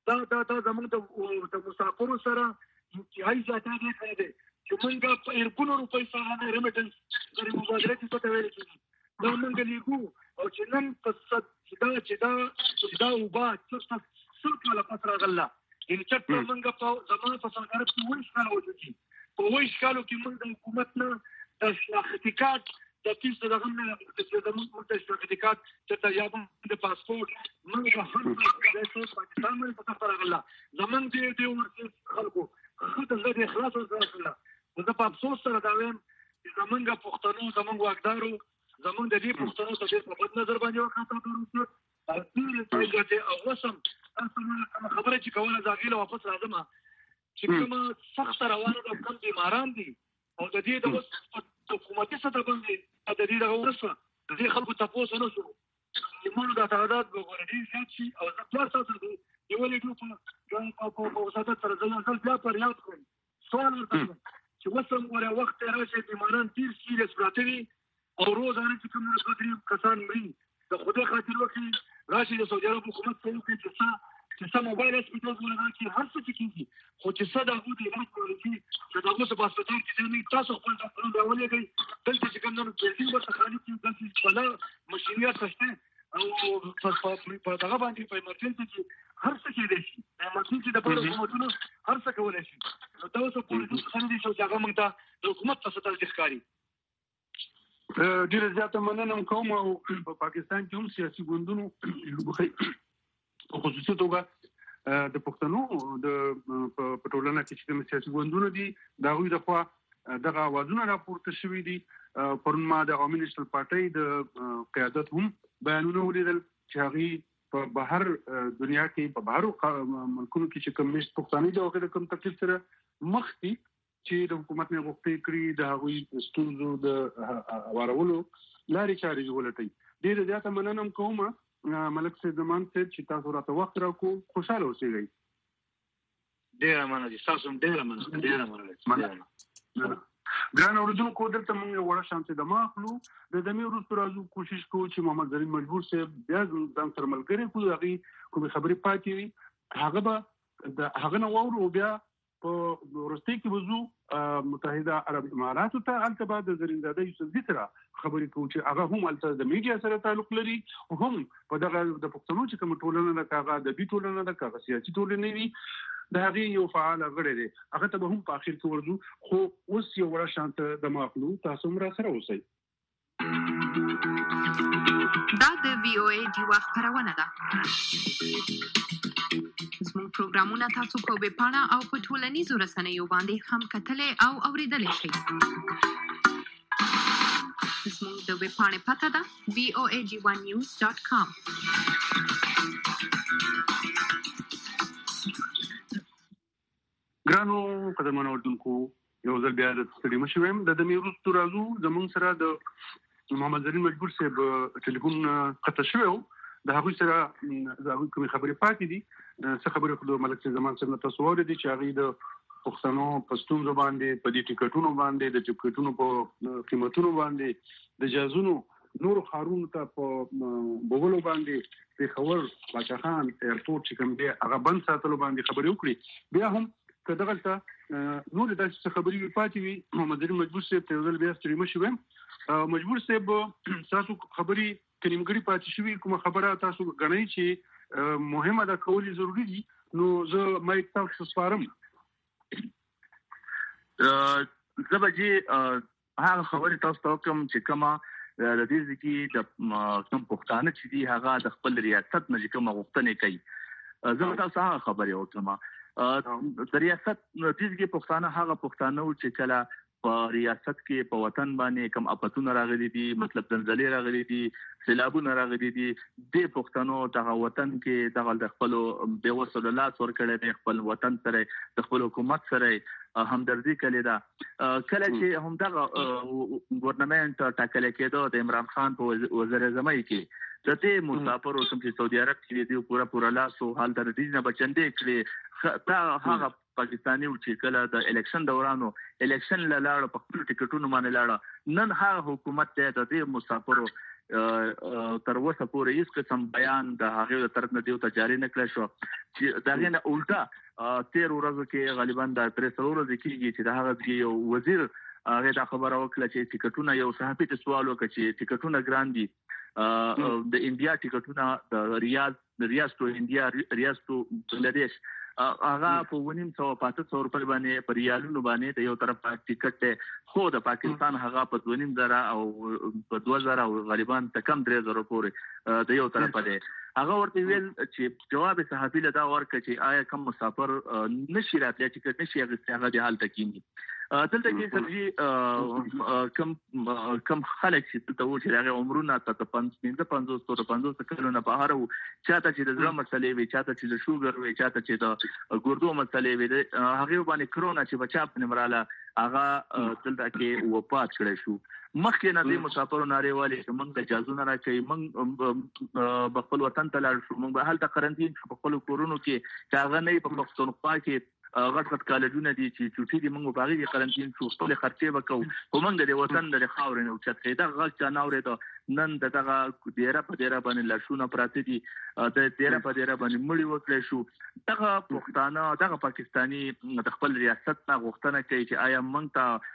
دا زموږ د مسافرو سره انتهایی زیاته دي کړی چې موږ په ارکونو روپۍ سره ریمیټنس غیر مبادله کې څه ویل کېږي دا موږ لیکو او چې نن چې دا وبا څه کاله پس راغله یعنې چېرته موږ په زمانه په سرکارت کې 20 کاله وجود په 20 کالو کې موږ د حکومت نه د شناختي کارت د فیس دغه نه د شناختي کارت چې یا د پاسپورت موږ هم د پاکستان باندې په سفر راغله زمونږ د ورته خلکو خاطر زه اخلاص وکړم نو د افسوس سره دا وایم چې زمونږ پښتنو زمونږ واکدارو زمونږ د دې پښتنو ته په بد نظر باندې وکړه او ټول ځای او وسم اصلا خبره چې کوله ځاګیله واپس راځم چې کومه سخت روانه د کوم بیماران دي او د دې د حکومتي سطح باندې د دې د ورسره د دې خلکو تاسو نه شو موږ د تعداد وګورئ چې او ځکه تاسو دې یو لیکو په وساته تر ځان بیا پر یاد کوم سوال ورته چې وسم ولا وخت راشي بیماران تیر سیریس پراته او روزانه چې کوم نه کسان مړي د خوده خاطر وکړي راشي د سعودي عرب حکومت څخه چې سم موبایل هسپتال ولران چې هر څه کیږي خو چې صدا هو دې راځي چې دا اوس په هسپتال کې نه تاسو خپل ډاکټر راولې کوي دلته چې کوم نو په ورته خالي کې دلته خپل ماشينيات شته او په دغه باندې په ایمرجنسي کې هر څه کې دي ایمرجنسي د پاره حکومتونو هر څه کولای شي نو تاسو په دې خلک چې هغه موږ ته حکومت څخه ستل ښکاری ډیره زیاته مننه کوم او په پاکستان کې هم سیاسي ګوندونو په خصوصي توګه د پښتنو د پټولنه کې چې د سیاسي ګوندونو دي دا غوي د خوا دغه اوازونه راپورته شوې دي پرون ما د عوامي نېشنل پارټۍ د قیادت هم بیانونه ولیدل چې هغه په بهر دنیا کې په بهرو ملکونو کې چې کوم مشت پښتانه دي او کوم تکلیف سره مخ دي چې د حکومت نه غوښتي کړی د هغوی ستونزو د وارولو لارې چارې ولټي ډېر زیاته مننه کوم ملک سید زمان صاحب چې تاسو راته وخت راکو خوشاله اوسئ ډېر مننه تاسو ډېر مننه ګران اوردونکو دلته موږ وړه شانته د ماخلو د دمه ورستو راځو کوشش کوو چې محمد زرین مجبور صاحب بیا ځان سره ملګری کوو هغه کوم خبرې پاتې وي هغه به د هغه نو ورو بیا په ورستي کې وزو متحده عرب اماراتو ته البته بعد زرینزاده یوسفزي سره خبرې کوو چې هغه هم البته د میډیا سره تعلق لري او هم په دغه د پښتنو چې کوم ټولنه د کاغه د بي ټولنه د کاغه سیاسي ټولنه وي د هغه یو فعال غړی دی هغه ته به هم په اخر کې ورځو خو اوس یو وړه شانته د ماخلو تاسو مرا سره اوسئ دا د VOA ډیوا خبرونه ده زموږ پروګرامونه تاسو په ویب پاڼه او په ټولنیزو رسنیو باندې هم کتلای او اوریدلای شئ زموږ د ویب پاڼې پته ده voag1news.com ګرانو قدمونو ورتونکو یو ځل بیا د ستړي مشوم د دمه ورستو راځو زمون سره د محمد زرین مجبور صاحب ټلیفون قطع شوی د هغه سره زاوی کوم خبرې پاتې دي څه خبرې خو د ملک زمان سره تاسو ورته چې هغه د پښتنو پښتون زبان په دې ټیکټونو باندې د ټیکټونو په قیمتونو باندې د جازونو نور خارون ته په بوغلو باندې په خبر باچا خان ایرپورټ چې کوم دی هغه بند ساتلو باندې خبرې وکړي بیا هم کداغلته نور د خبرې پاتې وي محمد زرین مجبور صاحب ته ځل بیا ستړي مشوم مجبور صاحب تاسو خبرې کلمګړي پاتې شوی کوم خبره تاسو غنئ چې مهمه ده کولی ضروری دي نو زه مې تاسو سپارم زبجي هغه خبره تاسو کوم چې کما د دې ځکه د کوم پښتانه چې دی هغه د خپل ریاست نه کوم غوښتنه کوي زه تاسو هغه خبره وکم د ریاست د دې پښتانه هغه پښتانه چې کله په ریاست کې په وطن باندې کوم اپاتونه راغلي دي مطلب زلزلې راغلي دي سیلابونه راغلي دي د پښتنو دغه وطن کې دغه د خپل به وسله لاس ورکړي د خپل وطن سره د خپل حکومت سره همدردي کړي دا کله چې هم دغه ګورنمنت ټاکل کېدو د عمران خان په وزیر اعظم کې د دې مسافرو چې سعودي عرب کې دی پورا لاسو حال د دې نه بچندې کړي دا هغه پاکستاني چې کله د الیکشن دورانو الیکشن لاله په خپل ټیکټونو باندې لاړه نن هغه حکومت ته د دې مسافرو تر اوسه پورې هیڅ قسم بیان د هغه د طرف نه دیو جاری نه کړی شو چې دغه نه الټا 13 ورځې کې غالبا د پریسرور ورځې کېږي چې د هغه یو وزیر هغه دا خبره وکړه چې ټیکټونه یو صحافي ته سوال وکړ چې ټیکټونه ګران دي د انډیا ټیکټونه د ریاض ټو انډیا ریاض ټو بنگلاديش هغه په 1,500 روپۍ باندې په ریالونو باندې د یو طرف ټیکټ ته خو د پاکستان هغه په 2,500 او په 2,000 او غالبا کم 3,000 پورې د یو طرف دی هغه ورته ویل چې جواب صحافي له دا ورکړي چې آیا کوم مسافر نشي راتلی ټیکټ نشي اخیستی هغه د حال تکینی دلته کې سرجی کم خلک چې ته و چې هغه عمرونه ته 55 کلونه په هر چاته چې د زړه مسلې وي چاته چې د شوګر وي چاته چې د ګردو مسلې وي هغه باندې کرونا چې بچا په نمراله هغه دلته کې وفات کړی شو مخکې نه د مسافرو ناریوالي چې موږ د اجازه نه راکړي موږ خپل وطن ته لاړ شو موږ به هلته قرنطین په خپل کورونو کې چې هغه نه په پښتونخوا کې غټ کالجونه دي چې چوټي دي موږ باغې د قرنطین شو خپل خرچې وکړو خو موږ د وطن د خاورې نه اوچت دا غږ چا ناورې ته نن دغه ډیره په ډیره باندې لښونه پراته دي د ډیره په ډیره باندې مړی وکړي شو دغه پښتانه دغه پاکستانی د خپل ریاست نه غوښتنه کوي چې آیا موږ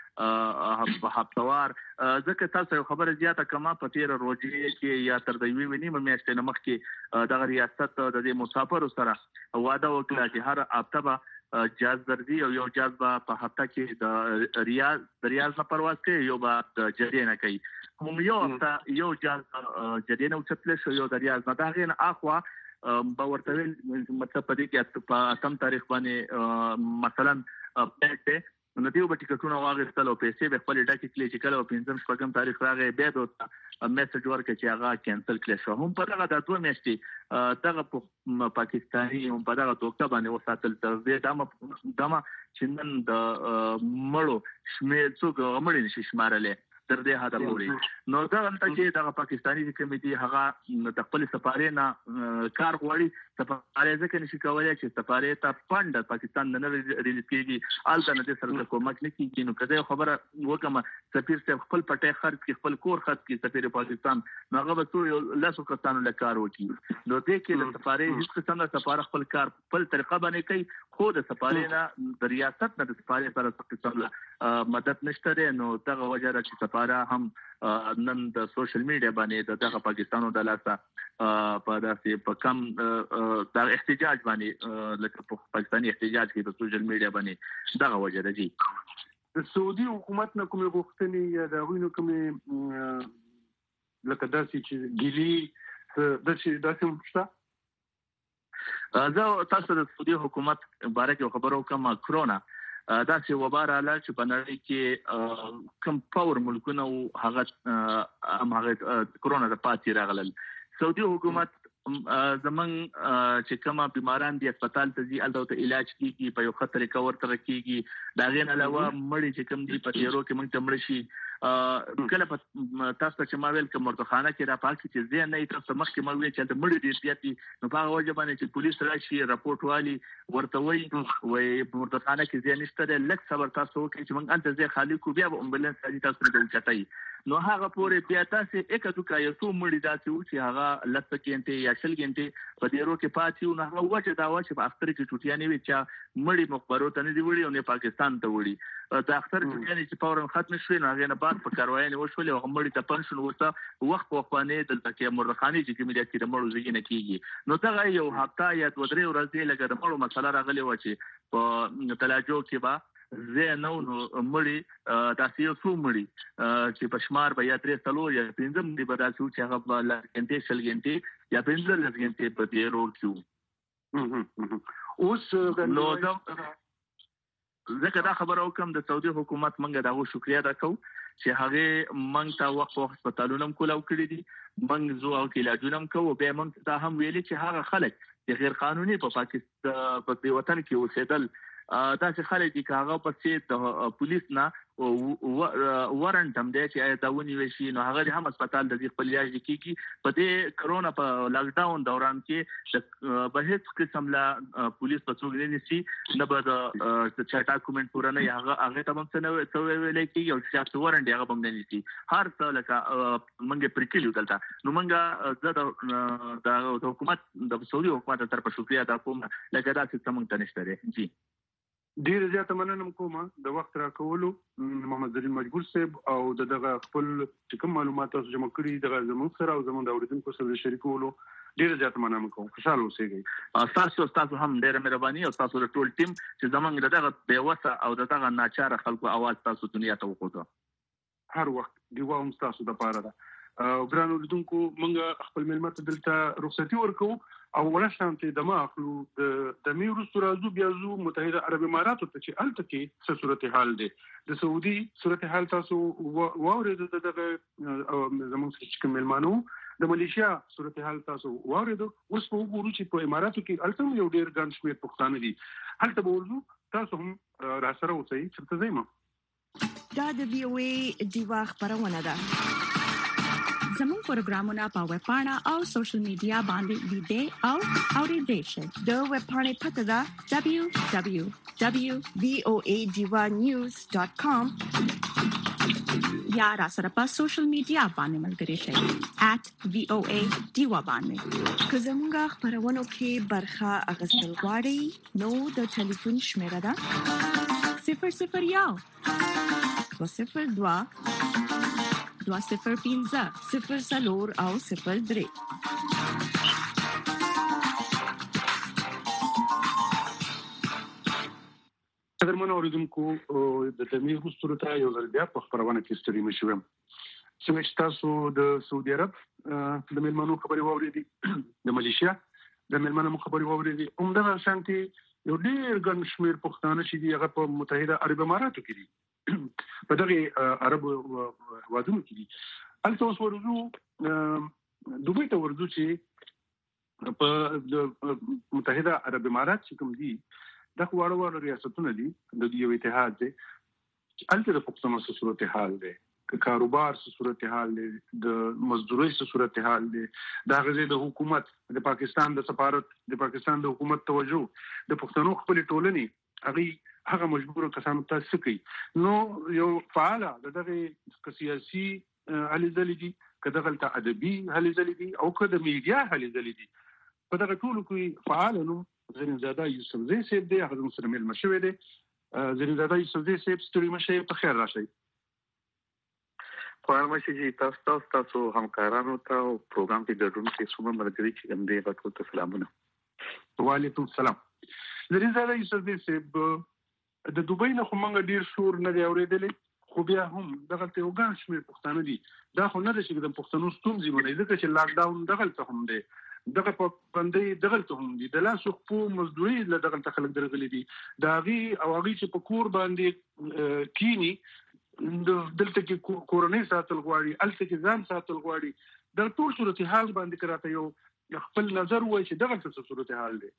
ته هفتوار ځکه تاسو خبره زیاته کما په تیر روزي کې یا تر دوی ونی میاشتې نه مخکې دغه ریاست د دې مسافرو سره واده وکړه چې هر هفته جاز درځي او یو جاز په هفته کې د ریاض نه پرواز کوي یو به د جدي نه کوي هم یو هفته یو جاز جدي نه اوچتل شو یو د ریاض نه دا غین اخوا باورته مطلب په دې کې په اتم تاریخ باندې مثلا پټه نو دیو به ټیکټونه واغستل او پیسې به خپل ډاکې کلی چې کله په 5 شپږم تاریخ راغی به د میسج ورکړي چې هغه کینسل کړي شو هم په دغه د 2 میاشتې دغه پاکستاني هم په دغه توګه باندې وساتل تر دې دمه چې نن د مړو شمیر څوک مړي نشي شمارلې تر دې حد پورې نو دا انت چې د پاکستاني کمیټي هغه د خپل سفارې نه کار غوړي سفارې ځکه نشي کولای چې سفارې ته فند پاکستان نه ریلیز کیږي الټرنیټ سره کومک نه کیږي نو کله خبره وکم سفیر صاحب خپل پټه خرڅ کی خپل کور خرڅ کی سفیر پاکستان هغه به ټول لاسو کسانو له کار وکي نو دې کې د سفارې هیڅ قسم د سفارې خپل کار خپل طریقه باندې کوي خو د سفارې نه د ریاست نه د سفارې سره څه مدد نشته نو دغه وجه را چې هم نن د سوشل میډیا باندې دغه پاکستانو د لاسه په داسې په کم د احتجاج باندې لکه په پاکستاني احتجاج کې د سوشل میډیا باندې دغه وجه ده جی د سعودي حکومت نه کومه غوښتنې یا د غوینو کومه لکه داسې چې ګیلي داسې مشته زه تاسو د سعودي حکومت باره کې خبرو کوم کرونا دا چې وبا رااله چې په نړۍ کې کم پاور ملکونه او هغه کرونا د پاتې راغلل سعودي حکومت زمون چې کومه بیماران دي هسپتال ته ځي الته علاج کیږي په یو خطر کور تر کیږي دا غین علاوه مړی چې کوم دي په تیرو کې موږ تمړ شي کله تاسو چې ما ویل کوم مرتخانه کې را پاکي چې زه نه تاسو مخکې ما ویل چې د مړی دي زیاتی نو په هغه باندې چې پولیس راشي راپورټ والی ورته وي مرتخانه کې زه نشته لک صبر تاسو کې چې موږ انت زه خالی کو بیا امبولانس راځي تاسو ته وچتای نو هغه پورې بیا تاسو اکه کا یو څو مړی داسې و چې هغه لته کېنته یا شل کېنته په دیرو کې پاتې نو هغه وجه دا و چې په اختر کې چټیانه وي چې مړی مخبرو ته نه دی وړي او نه پاکستان ته وړي د اختر چټیانه چې فورن ختم شوی نو هغه نه بعد په کاروایی وشولې او مړی ته پنشن ورته وخت وقفانه دلته کې مرخاني چې کومې د مړو زګی نه کیږي نو دا یو هفته یا 2-3 ورځې لګره مړو مسله راغلی و چې په تلاجو کې با زه نو مړی تاسو یو څو مړی چې په شمار به یا 3 یا 5 دی به تاسو چې هغه بل غنټه شل غنټه یا 15 غنټه په دې روډ کې اوس نو دا ځکه دا خبره وکم د سعودي حکومت منګه دغه شکریا دا کو چې هغه منګ ته وخت هسپتالونو کولاو کړی دي منګ زو او علاجونو کوو به منګ ته هم ویلي چې هغه خلک چې غیر قانوني په پاکستان په وطن کې اوسېدل دا چې خلک دي کاغه پسې د پولیس نه ورنټ هم دی چې دا ونیول شي نو هغه هم هسپتال د خپل علاج کیږي په دې کرونا په لاک ډاون دوران کې به هیڅ قسم لا پولیس په څوګ نه نشي نه به د چا ډاکومنت پوره نه هغه ته هم څه ویل کیږي او چې ورنټ هغه هم نه نشي هر څه لکه منګه پرکلیو دلته نو منګه د حکومت د سعودي حکومت تر په شکریا دا کوم لکه دا څه څنګه تنشته دي جی ډیر زیاته مننه کوم د وخت راکولو محمد زرین مجبور صاحب او دغه خپل کوم معلومات تاسو جمع کړي دغه زموږ سره او زموږ د اوریدونکو سره شریکولو ډیر زیاته مننه کوم خوشاله اوسئ تاسو هم ډیر مهرباني او تاسو د ټول ټیم چې زمونږ دغه بیوسه او دغه ناچاره خلکو आवाज تاسو دنیا ته وخوځو هر وخت دیوا هم تاسو د پاره ده ګران اوریدونکو موږ خپل ملمت دلته رخصتي ورکو او ولا شانتي د ماخلو د میروس راځو بیا زو متحده عرب اماراتو ته چې الته کې څه صورتحال دي د سعودي صورتحال تاسو واورید دغه زموږ چې کوم ملمانو د ماليشیا صورتحال تاسو واورید اوس په وګورو چې په اماراتو کې الته یو ډیر ګڼ شمېر پښتانه دي الته ورزو تاسو هم را سره اوسئ چې زما دا د وی او ای دیوا خبرونه ده زمون پروګرامونه په ویب پاڼه او سوشل میډیا باندې لیدئ او اوریدئ شئ د ویب پاڼې پته ده www.voadivanews.com یا را سره په سوشل میډیا باندې ملګري شئ @voadiva باندې که زموږ خبرونه کې برخه اغوستل غواړئ نو د ټلیفون شمیره ده 002-205-0 او 03. قدرمنو اوریدونکو د تمیر صورت یو ځل بیا په خبرونه کې ستړي مشوم څنګه چې تاسو د سعودي عرب د ملمنو خبري واورېدي د ماليشیا د ملمنو خبري واورېدي همدغه شانتي یو ډېر ګڼ شمېر پښتانه چې دی هغه په متحده عرب اماراتو کې دي په دغه عرب وادونو کې دي البته اوس ورزو دوبۍ ته ورزو چې په متحده عرب امارات چې کوم دي دا وړ ریاستونه دي د یو اتحاد دي البته د پښتنو صورتحال دي کاروبار صورتحال دي د مزدوري صورتحال دي دا غزي د حکومت د پاکستان د سفارت د پاکستان د حکومت توجه د پښتنو خپل ټولني هغه مجبور کسانو ته سکی نو یو فعال دغه سیاسي علي زلیدي کده غلطه ادبي علي زلیدي او کده میډیا علي زلیدي په دغه ټولو کې فعال نو زرین زاده یوسفزی صاحب دی هغه سره مل مشوي دی زرین زاده یوسفزی صاحب ستوري مشه په خیر راشي خورمشي چې تاسو همکارانو ته پروګرام کې ګډون کې څومره مرګري چې هم دی په ټول سلامونه وعلیکم السلام زرین زاده یوسفزی صاحب د دوبۍ نه کومه ډیر شور نه دی اورېدلې خو بیا هم دغه ته وګان شمیر پښتانه دي دا خو نه د چې د پښتنو ستونزې مونږ ځکه چې لاک ډاون دغه ته هم دی دغه په باندې دغه ته هم دي د لاس خو مزدوري له دغه خلک درغلي دي دا غي او غي چې په کور باندې کینی دلته کې کورونی ساتل غواړي الته کې ځان ساتل غواړي د ټول صورتحال باندې کراته یو خپل نظر وای چې دغه څه صورتحال دی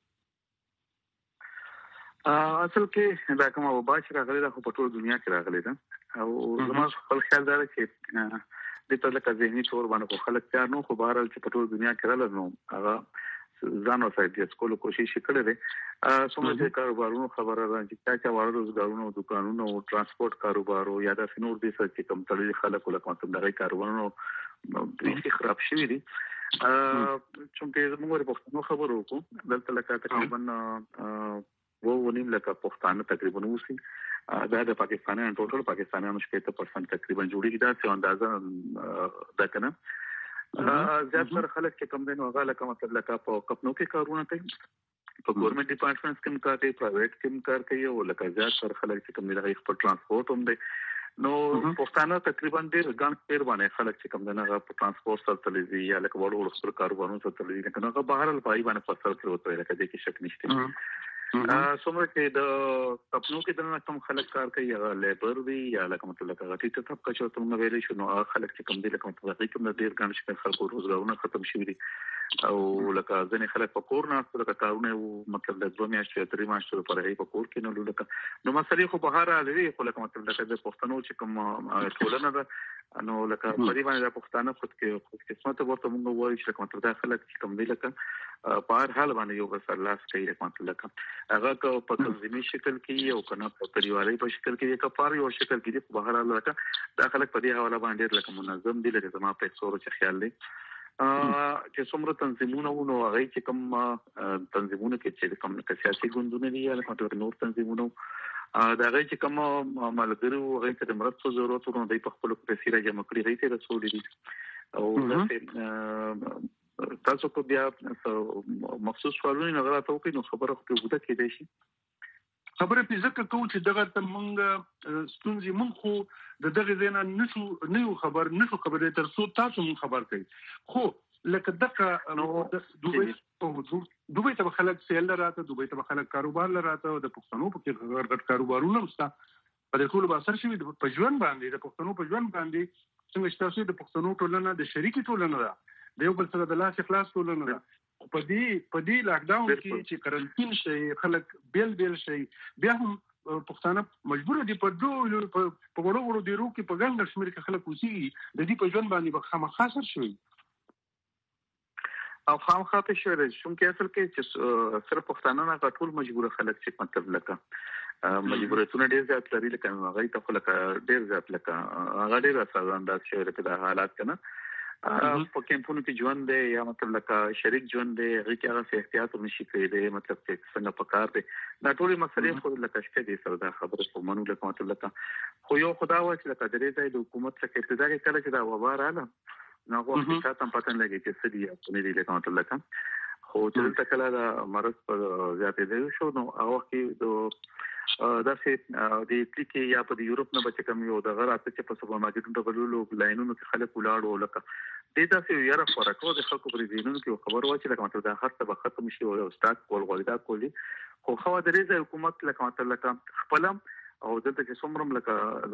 اصل کې دا کومه وبا چې راغلي دا په ټول دنیا کې راغلي ده او زموږ خپل خیال دا چې د ټول لکه ذهني تور باندې خلک کار نو خو بهر چې په ټول دنیا کې راغلي نو هغه ځان او سایت کولو کوشش کړي دي څومره چې کاروبارونو خبره راځي چې وړ روزګارونو دکانونو او ترانسپورت کاروبارو یا د فنور دي چې کوم تړلي خلک له کوم دغه کاروبارونو ډېر خراب شوی دي چې موږ په پښتو خبرو وکړو دلته لکه تقریبا ونیم لکه پښتانه تقریبا وسی دا د پاکستانیانو ټوټل پاکستانیانو 70% تقریبا جوړیږي دا څه اندازه دا کنه زیات تر خلک چې کم دین هغه لکه مطلب لکه په کپنو کې کارونه کوي په ګورنمنت ډپارټمنټس کې کار کوي پرایویټ کې کار کوي او لکه زیات تر خلک چې کم دغه خپل ترانسپورت هم دی نو پښتانه تقریبا ډېر ګڼ شمېر باندې خلک چې کم دین هغه په ترانسپورت سره تللی یا لکه وړو خپل کاروبارونو سره تللی کنه هغه بهر له پای باندې فصل کې وته لکه د کې شک نشته څومره چې د خپلو کې د کوم خلک کار کوي یا لیبر دی یا لکه مطلب لکه ټیټه طبقه چې ته نو ویلې شو نو خلک چې کوم دي لکه مطلب هغه کوم ډیر ګڼ شمېر خلکو روزګارونه ختم شوي دي او لکه ځینې خلک په کور نه لکه کارونه مطلب د 2 میاشتې 3 میاشتې لپاره یې په کور کې نه لکه نو مسلې خو په هر حال لري خو لکه مطلب لکه د پښتنو چې کوم ټولنه ده نو لکه په دې باندې د پښتانه خود قسمت ورته موږ وایو چې لکه مطلب دا خلک چې کوم دي لکه په هر حال باندې یو بسر لاس کوي لکه مطلب لکه هغه په تنظیمي شکل کې او کنه په پریواري په شکل کې د کفار یو شکل کې د بهر حال لکه دا خلک په دې حواله باندې لکه منظم دي لکه زما په څورو چې خیال دي چې څومره تنظیمونه نو هغه چې کوم تنظیمونه کې چې کوم سیاسي ګوندونه دي یا لکه نور تنظیمونه دا هغه چې کوم ملګرو هغه ته د مرستو ضرورت ورته دی په خپل پیسې راځي مکړي هي ته رسول دي او تاسو کو بیا مخصوص سوالونه نه غواړم ته نو خبره خو په وده کې دی شي خبره په ځکه کوم چې دغه ته مونږ ستونزې مونږ خو د دغه زینا نشو خبره تر څو تاسو مونږ خبر کړئ خو لکه دغه دوبۍ ته خلک سیل راته دوبۍ ته خلک کاروبار راته د پښتنو په کې غړغړ کاروبارونه مستا په دې ټول به اثر شي د پښتون باندې د پښتنو په ژوند باندې څنګه تاسو د پښتنو ټولنه د شریکي ټولنه ده د یو بل سره د لاس اخلاص ټولنه ده په دې لاک ډاون کې چې کرنټین شي خلک بیل شي بیا هم پښتانه مجبور دي په وړو دیرو کې په ګڼ شمېر کې خلک اوسېږي د دې په ژوند باندې به خامخا اثر شوی او خامخا په شوی دی چې اصل کې چې سره پښتانه نه ټول مجبور خلک چې مطلب لکه مجبورتونه ډیر زیات لري لکه هغه ته خلک ډیر زیات لکه هغه ډیر اثر انداز شوی دی د حالات کنه په کمپونو کې ژوند دی یا مطلب لکه شریک ژوند دی هغه کې هغه احتیاط ونشي کوي مطلب چې څنګه پکار دی دا ټول مسلې خو لکه شته دي سره دا خبره په منو لکه مطلب لکه خو یو خدا و چې لکه درې ځای د حکومت څخه ابتدا کې کله چې دا وبا رااله نو هغه څه ته پاتن لګي چې څه دي په دې لکه مطلب لکه خو چې تل کله دا مرض په زیاتې دی شو نو هغه کې دا چې د اټلیکي یا په یورپ نه بچ کم یو د غراته چې په سوپر مارکیټونو ته غلولو لاینونو کې خلک ولاړو لکه دې تاسو یې را فرقو د خلکو پر دینونو کې خبر واچي لکه مطلب دا هر څه به ختم شي او استاد کول غوړدا کولی خو خو د ریزه حکومت لکه مطلب لکه خپل او دلته چې څومره لکه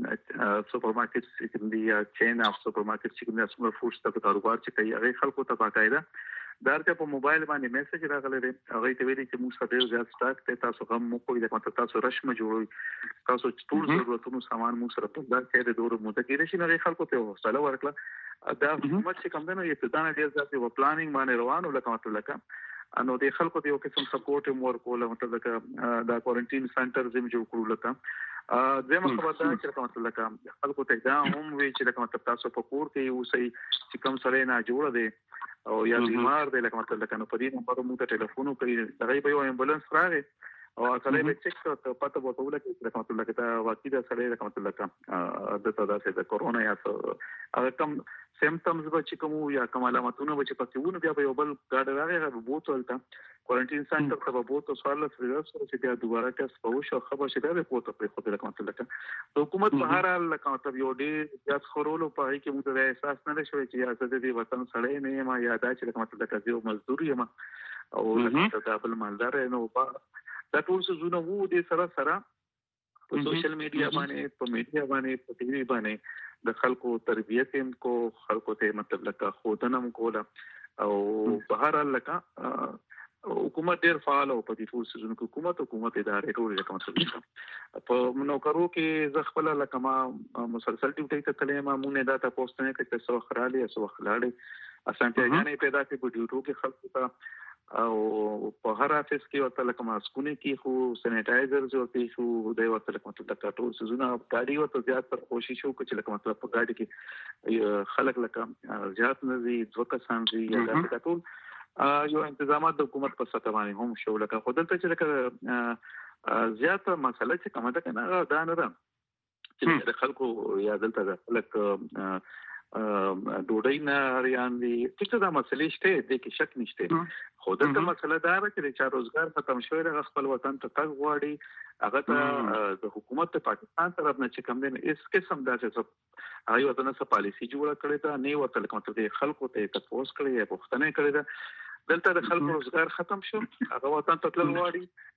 دا سوپر مارکیټ چې دی یا چین اف سوپر مارکیټ چې د څومره فوډ ستاسو کاروبار چې کوي هغه خلکو ته باقاعده دارته په موبایل باندې میسج راغلی دی هغه ته ویلي چې موږ سره زیات سٹاک ته تاسو هم مو کوی د مطلب تاسو رشم جوړوي تاسو ټول ضرورتونو سامان موږ سره په دغه کې د دوره مده کې نشي نه خلکو ته حوصله ورکړه دا حکومت چې کوم دی نو یو ابتدانه ډیر ځات یو پلانینګ باندې روانو لکه مطلب لکه نو د خلکو ته یو قسم سپورټ مور کوله مطلب لکه دا کوارنټین سنټر زم جوړ کړو لکه زموږ خبره ده چې کوم مطلب لکه خلکو ته دا هم وی چې لکه مطلب تاسو په کور کې یو صحیح چې کوم سره نه جوړ دی او یا بیمار دی لکه مطلب لکه نو په دې نمبر موږ ته ټلیفون کوي دغه به یو امبولانس راغی او اصلي به چیک ته پته وته لکه لکه مطلب لکه دا واقعي دا سره لکه مطلب لکه د تاسو د کورونا یا هغه کم سیمپټمز به چې کوم یا کوم علامتونه به چې پکېونه بیا به یو بل ګاډ راغی هغه بوتل ته کوارنټین سنټر ته به بوتل سوال سره چې بیا دوباره ټیسټ کوو شو خبر شي دا په پورته په لکه مطلب لکه حکومت په هر حال لکه مطلب یو ډیر زیات خورولو په هغه کې موږ ته احساس نه شوی چې یا د دې وطن سړی نه یم یا دا چې لکه مطلب لکه یو مزدور یم او لکه دا بل مالدار نو دا ټول څه زونه وو د سره په سوشل میډیا باندې په میډیا باندې په ټي وي باندې د خلکو تربیت هم کو خلکو ته مطلب لکه خودنم کوله او بهر لکه حکومت ډیر فعال او په دې ټول څه زونه حکومت ادارې ټول لکه مطلب په نوکرو کې ز خپل لکه ما مسلسل ډیوټي ته تلې ما مونږ دا تاسو نه کې څه خراله څه خلاړې اسانتیا نه پیدا کې په ډیوټو کې خلکو ته او په هر افیس کې ورته لکه ماسکونه کې خو سینیټایزر جوړ شو د ورته لکه مطلب لکه ټول سيزونه غاډي ورته زیات پر کوشش وکړي چې لکه مطلب په غاډي کې خلک لکه زیات نه دي ځکه سانځي یا دا ټول یو انتظامات د حکومت په سطح باندې هم شو لکه خودل ته چې لکه زیات مسله چې کومه ده کنه دا نه ده چې خلکو یا دلته خلک ډوډۍ نه اړیان دي چې دا مسلې شته د کې شک نشته خو دا مسله دا ده چې روزګار ختم شوی د خپل وطن ته تګ غواړي هغه ته د حکومت ته پاکستان طرف نه چې کوم دین اس قسم دا چې هغه وطن سره پالیسی جوړه کړې ده نه وته مطلب د خلکو ته تاسو کړی یا پښتنه کړی ده دلته د خلکو روزګار ختم شو هغه وطن ته تل غواړي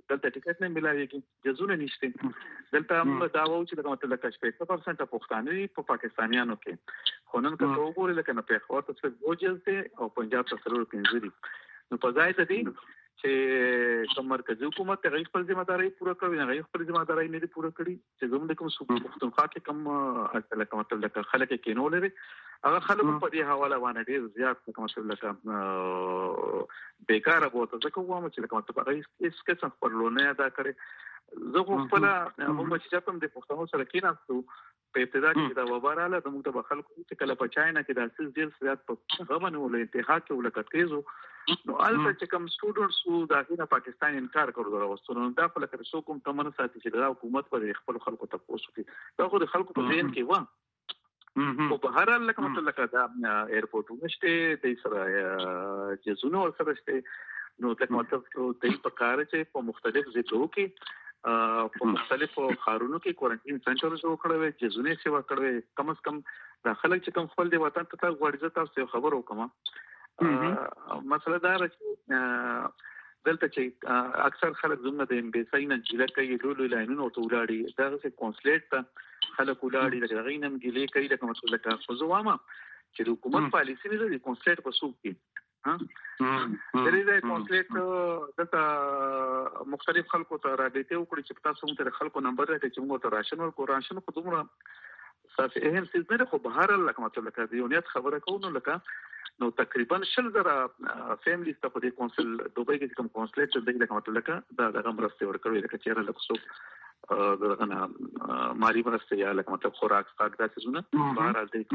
دلته ټیکټ نه ملایږي جزونه نشته دلته موږ دا وایو چې مطلب لکه 80% پښتانه په پاکستانیانو کې خونن که وګورئ لکه نه په خاطر څه وجلته او پنجاب څخه ورو پنځري نو په ځای ته دي چې کوم مرکزی حکومت هغه خپل ځماداري پوره کوي هغه خپل ځماداري نه دي پوره کړی چې زموږ کوم صوبه پښتونخوا کې کوم لکه مطلب لکه خلک کې نو لري هغه خلک په دې حواله باندې ډیر زیات کوم مطلب لکه بیکاره بوته ځکه وایم چې لکه مطلب هغه هیڅ څه خپلونه ادا کړي زه خپل موږ چې کوم د پښتنو سره کېناستو په ابتدا کې دا وباراله د موږ د خلکو چې کله په چاینا کې د اساس ډیر زیات په غوونه ول اتحاد کې ولکت کېزو نو البته چې کوم سټوډنټس دا غینه پاکستان انکار کړو راوستنو دا په لکه څو کوم تمن ساتي چې د حکومت په خپل خلکو ته پوسوي دا خو د خلکو په ذهن کې و او په هر حال لکه مطلب لکه دا ایرپورټ نشته د سره جزونه ور سره شته نو لکه مطلب د په کار چې په مختلف ځایونو کې په مختلفو خارونو کې کوارنټین سنټر جوړ کړو چې زونه سیوا کړو کم از کم د خلک چې کم خپل دی وطن ته غوړځه تاسو خبر وکم مسله دا چې دلته چې اکثر خلک زموږ د امبیسي نه جله کوي لولو لاینونو ته ولاړی دا چې کنسولیټ ته خلک ولاړی د غینم ګلې کوي لکه مطلب لکه خو زوامه چې حکومت پالیسی نه دی کنسولیټ په سوق کې درې ځای کنسولیټ دته مختلف خلکو ته رابطه وکړي چې تاسو موږ ته خلکو نمبر راکړي چې موږ ته راشن ورکو راشن په دومره اساس اهم څه نه خو بهر لکه مطلب لکه دی یونیت خبره کوو لکه نو تقریبا 100,000 فیملیز ته په دې کونسل دوبۍ کې کوم کنسولیټ دی لکه مطلب لکه دا د مرسته ورکوي لکه چیرې لکه څو دغه مالی مرسته یا لکه مطلب خوراک ساګ دا څه نه بهر حالت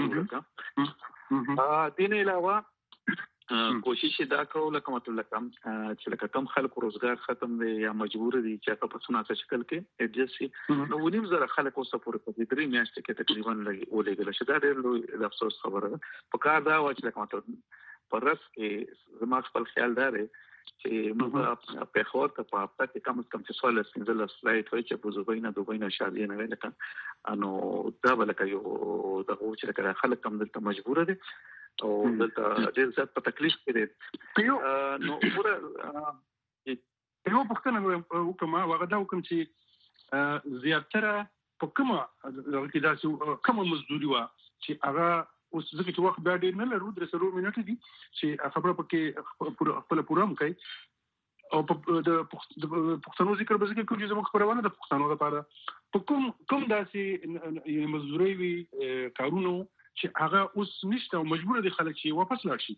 کې دین علاوه کوشش دا کوو لکه مطلب لکه چې لکه کم خلک روزګار ختم دي یا مجبور دي چې په سنت شکل کې اډجسټ نو ونیم زره خلک اوسه پورې په درې میاشتې کې تقریبا ولېګل شي دا ډېر لوی افسوس خبره په کار دا و چې لکه مطلب پر رس کې زما خپل خیال دا دی چې موږ په خور ته په هفته کې کم از کم چې 15 فلایټ وای چې بوزوبینا دوبینا شارجه نه لکه انو دا بلکې یو د هو چې لکه خلک کم دلته مجبور دي او دلته ډېر زیات په تکلیف کې دي نو پورا یو پښتنه وکما وغدا وکم چې زیاتره په کومه کې دا کومه مزدوري وا چې هغه اوس ځکه چې وخت بیا ډېر نه لرو درې سرو منټ دي چې خبره پکې خپل پورام کوي او د پښتنو ذکر به ذکر کوي زموږ خبرونه د پښتنو لپاره په کوم داسې مزدوري وي کارونه چې هغه اوس نشته او مجبور دي خلک چې واپس لاړ شي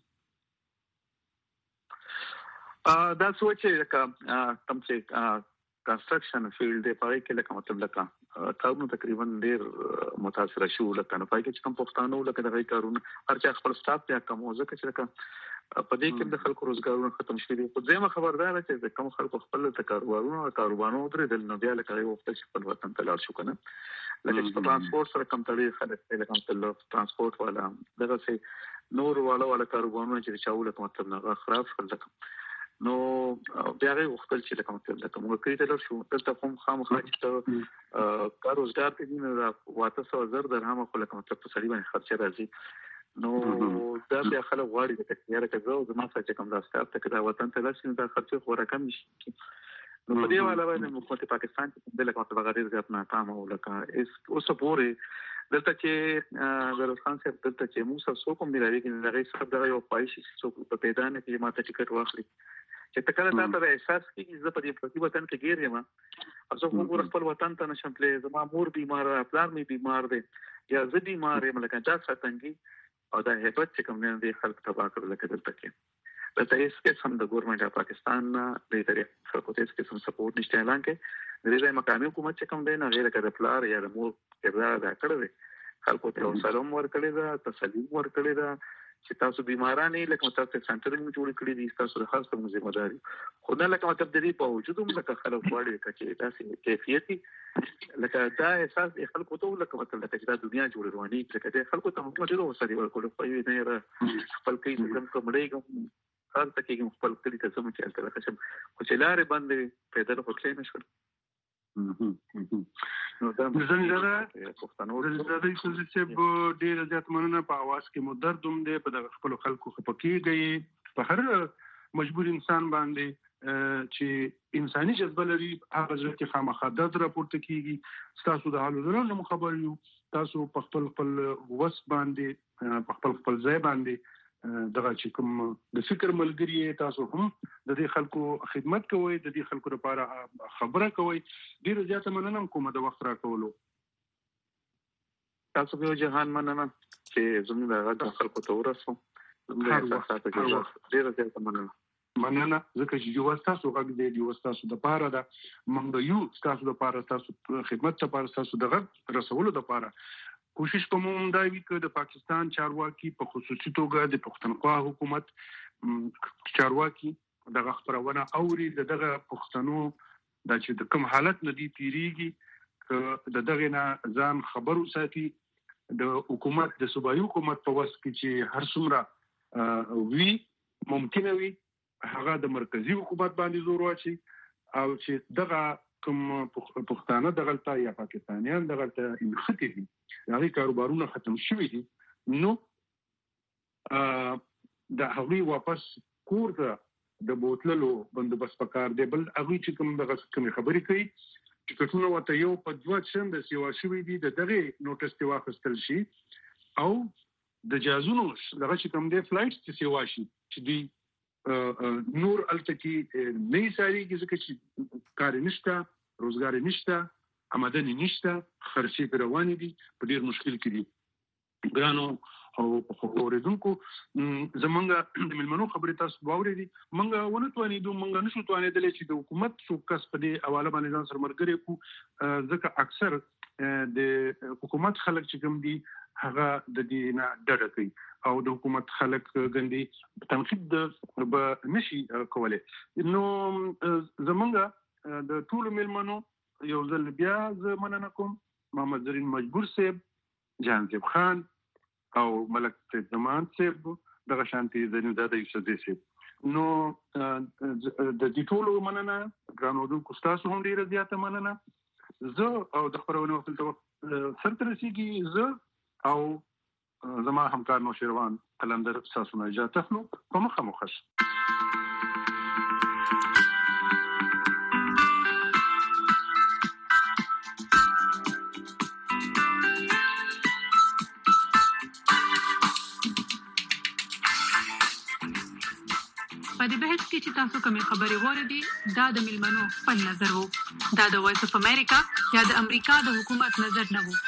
دا سوچ کم چې کنسټرکشن فیلډ دی پای کې لکه مطلب لکه کارونه تقریبا ډېر متاثر شو لکه نه پای کې چې کم پښتانه لکه دغه کارونه هر چا خپل سټاف ته کم وځه چې لکه په دې کې د خلکو روزګارونه ختم شوي دي خو ځمه خبردار چې د کم خلکو خپل کاروبارونو درې د نو بیا لکه یو وخت چې خپل وطن ته لاړ شو کنه لکه چې ترانسپورت سره کم تړي خلک لکه مطلب ترانسپورت والا دغه سي نور والا کاروبارونه چې چاوله مطلب نه خراب شول نو بیا غي وختل چې لکه مطلب لکه موږ کړی تل شو دلته کوم خامخا چې کار روزګار ته دي نه واته 100,000 درهم خو لکه مطلب په سړي باندې خرچه راځي نو دا بیا خلک غواړي چې یاره کزو زما څخه کوم دا ستاسو ته دا وطن ته لاسي دا خرچه خو راکم شي نو په دې والا باندې حکومت پاکستان چې لکه مطلب غیر ځات ناکام او لکه اوس پورې دلته چې ورسخان صاحب دلته چې موږ څو کوم دی راځي چې هغه څه دا یو پایشي څو په پیدا نه کې ماته ټیکټ واخلي چې تکله تاسو د احساس کې زه په دې پرتی وطن کې ګیر یم او زه خو خپل وطن ته نشم تللی زما مور بیمار پلار می بیمار دی یا زه بیمار یم لکه دا څنګه او دا هیبت چې کوم نه دی خلک تبا کړل لکه دلته کې دلته هیڅ قسم د ګورنمنت اف پاکستان نه د طریقې خلکو ته هیڅ قسم سپورټ نشته اعلان کې د دې مقامي حکومت چې کوم دی نه غیر کړه پلار یا مور کړه دا کړی خلکو ته سلام ورکړی دا تسلیم ورکړی دا چې تاسو بیمارانه لکه تاسو سنټرینګ جوړ کړی دي تاسو د خاص کوم ذمہ داری خو نه لکه مطلب د دې په وجود هم لکه خلک وړي چې تاسو کیفیتي لکه دا احساس خلکو ته لکه مطلب چې دا دنیا جوړ رواني چې خلکو ته هم ډیرو وساري ورکول خو یې نه خپل کې څنګه کومړې هر تکي خپل کلی ته سم چې تل خشم خو چې لارې باندې پیدا وکړي نشو نو دا زنجره پښتنو د دې چې ډېر زیات مننه په اواز کې مدردوم دی په خپل خلکو خپکیږي په هر مجبور انسان باندې چې انساني جذبه لري هغه ځکه چې خامخا د راپورته کیږي تاسو د حالو درنه خبر یو تاسو په خپل وس باندې په خپل ځای باندې دغه چې کوم د فکر ملګری تاسو هم د دې خلکو خدمت کوئ د دې خلکو لپاره خبره کوئ ډیر زیاته مننه کوم د وخت راکولو تاسو په جهان مننه چې زموږ د خلکو ته ورسو زموږ تاسو ته ډیر زیاته مننه ځکه چې یو تاسو غږ دی یو تاسو د پاره دا موږ یو تاسو د پاره تاسو خدمت لپاره تاسو د غږ رسولو لپاره کوشش کوم دا وی چې د پاکستان چارواکي په خصوصي توګه د پښتونخوا حکومت چارواکي دغه خبرونه اوري دغه پښتنو د چې د کوم حالت ندي تیریږي د دغه نه ځان خبر وساتي د حکومت د صوبایي حکومت په واسطه کې چې هر څومره وی ممکن وي هغه د مرکزی حکومت باندې زور واچي او چې دغه کوم پښتانه دغلطه یا پاکستانیان دغلطه انختی دي هغه کاروبارونه ختم شوي دي نو د هغوی واپس کور ته د بوتللو بندوبست پکار دی بل هغوی چې کوم دغه کوم خبرې کوي چې کټونه وته یو په دوه چند سیوا شوي دي دغه نوټس ته واخستل شي او د جازونو دغه چې کوم دی فلایټس ته سیوا شي چې دی نور التکی نه ساري ځکه چې کار نشته روزګار نشته آمدنی نشته خرچي روانې دي په ډیر مشکل کې دي ګرانو او اوریدونکو زمونږ د ملمنو خبرې تاسو باورې دي مونږ ونه توانېدو مونږ نشو توانېدل چې د حکومت څو کس په دې حواله باندې ځان سره مرګري کو ځکه اکثر د حکومت خلک چې کوم دي هغه د دې نه ډډه کوي او د حکومت خلک ګندي تنقید به نشي کولای نو زمونږ د ټول ملمنو یو ځل بیا ز مننه کوم محمد زرین مجبور صاحب جانزیب خان او ملک زمان صاحب دغه شانتي زنده یوسف صاحب نو د دې ټول مننه ګرانو کو تاسو هم ډیره زیاته مننه زه او د خبرونو وخت ته سره رسیدي زه او زما همکار نوشیروان قلندر تاسو نه اجازه تخلو په مخه مخش په دې بحث کې چې تاسو کومې خبرې واردې دا د ملمنو خپل نظر وو دا د وایس اف امریکا یا د امریکا د حکومت نظر نه وو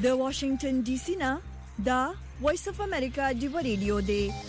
د واشنگټن ډي سي نه دا وایس اف امریکا دی ریډیو دی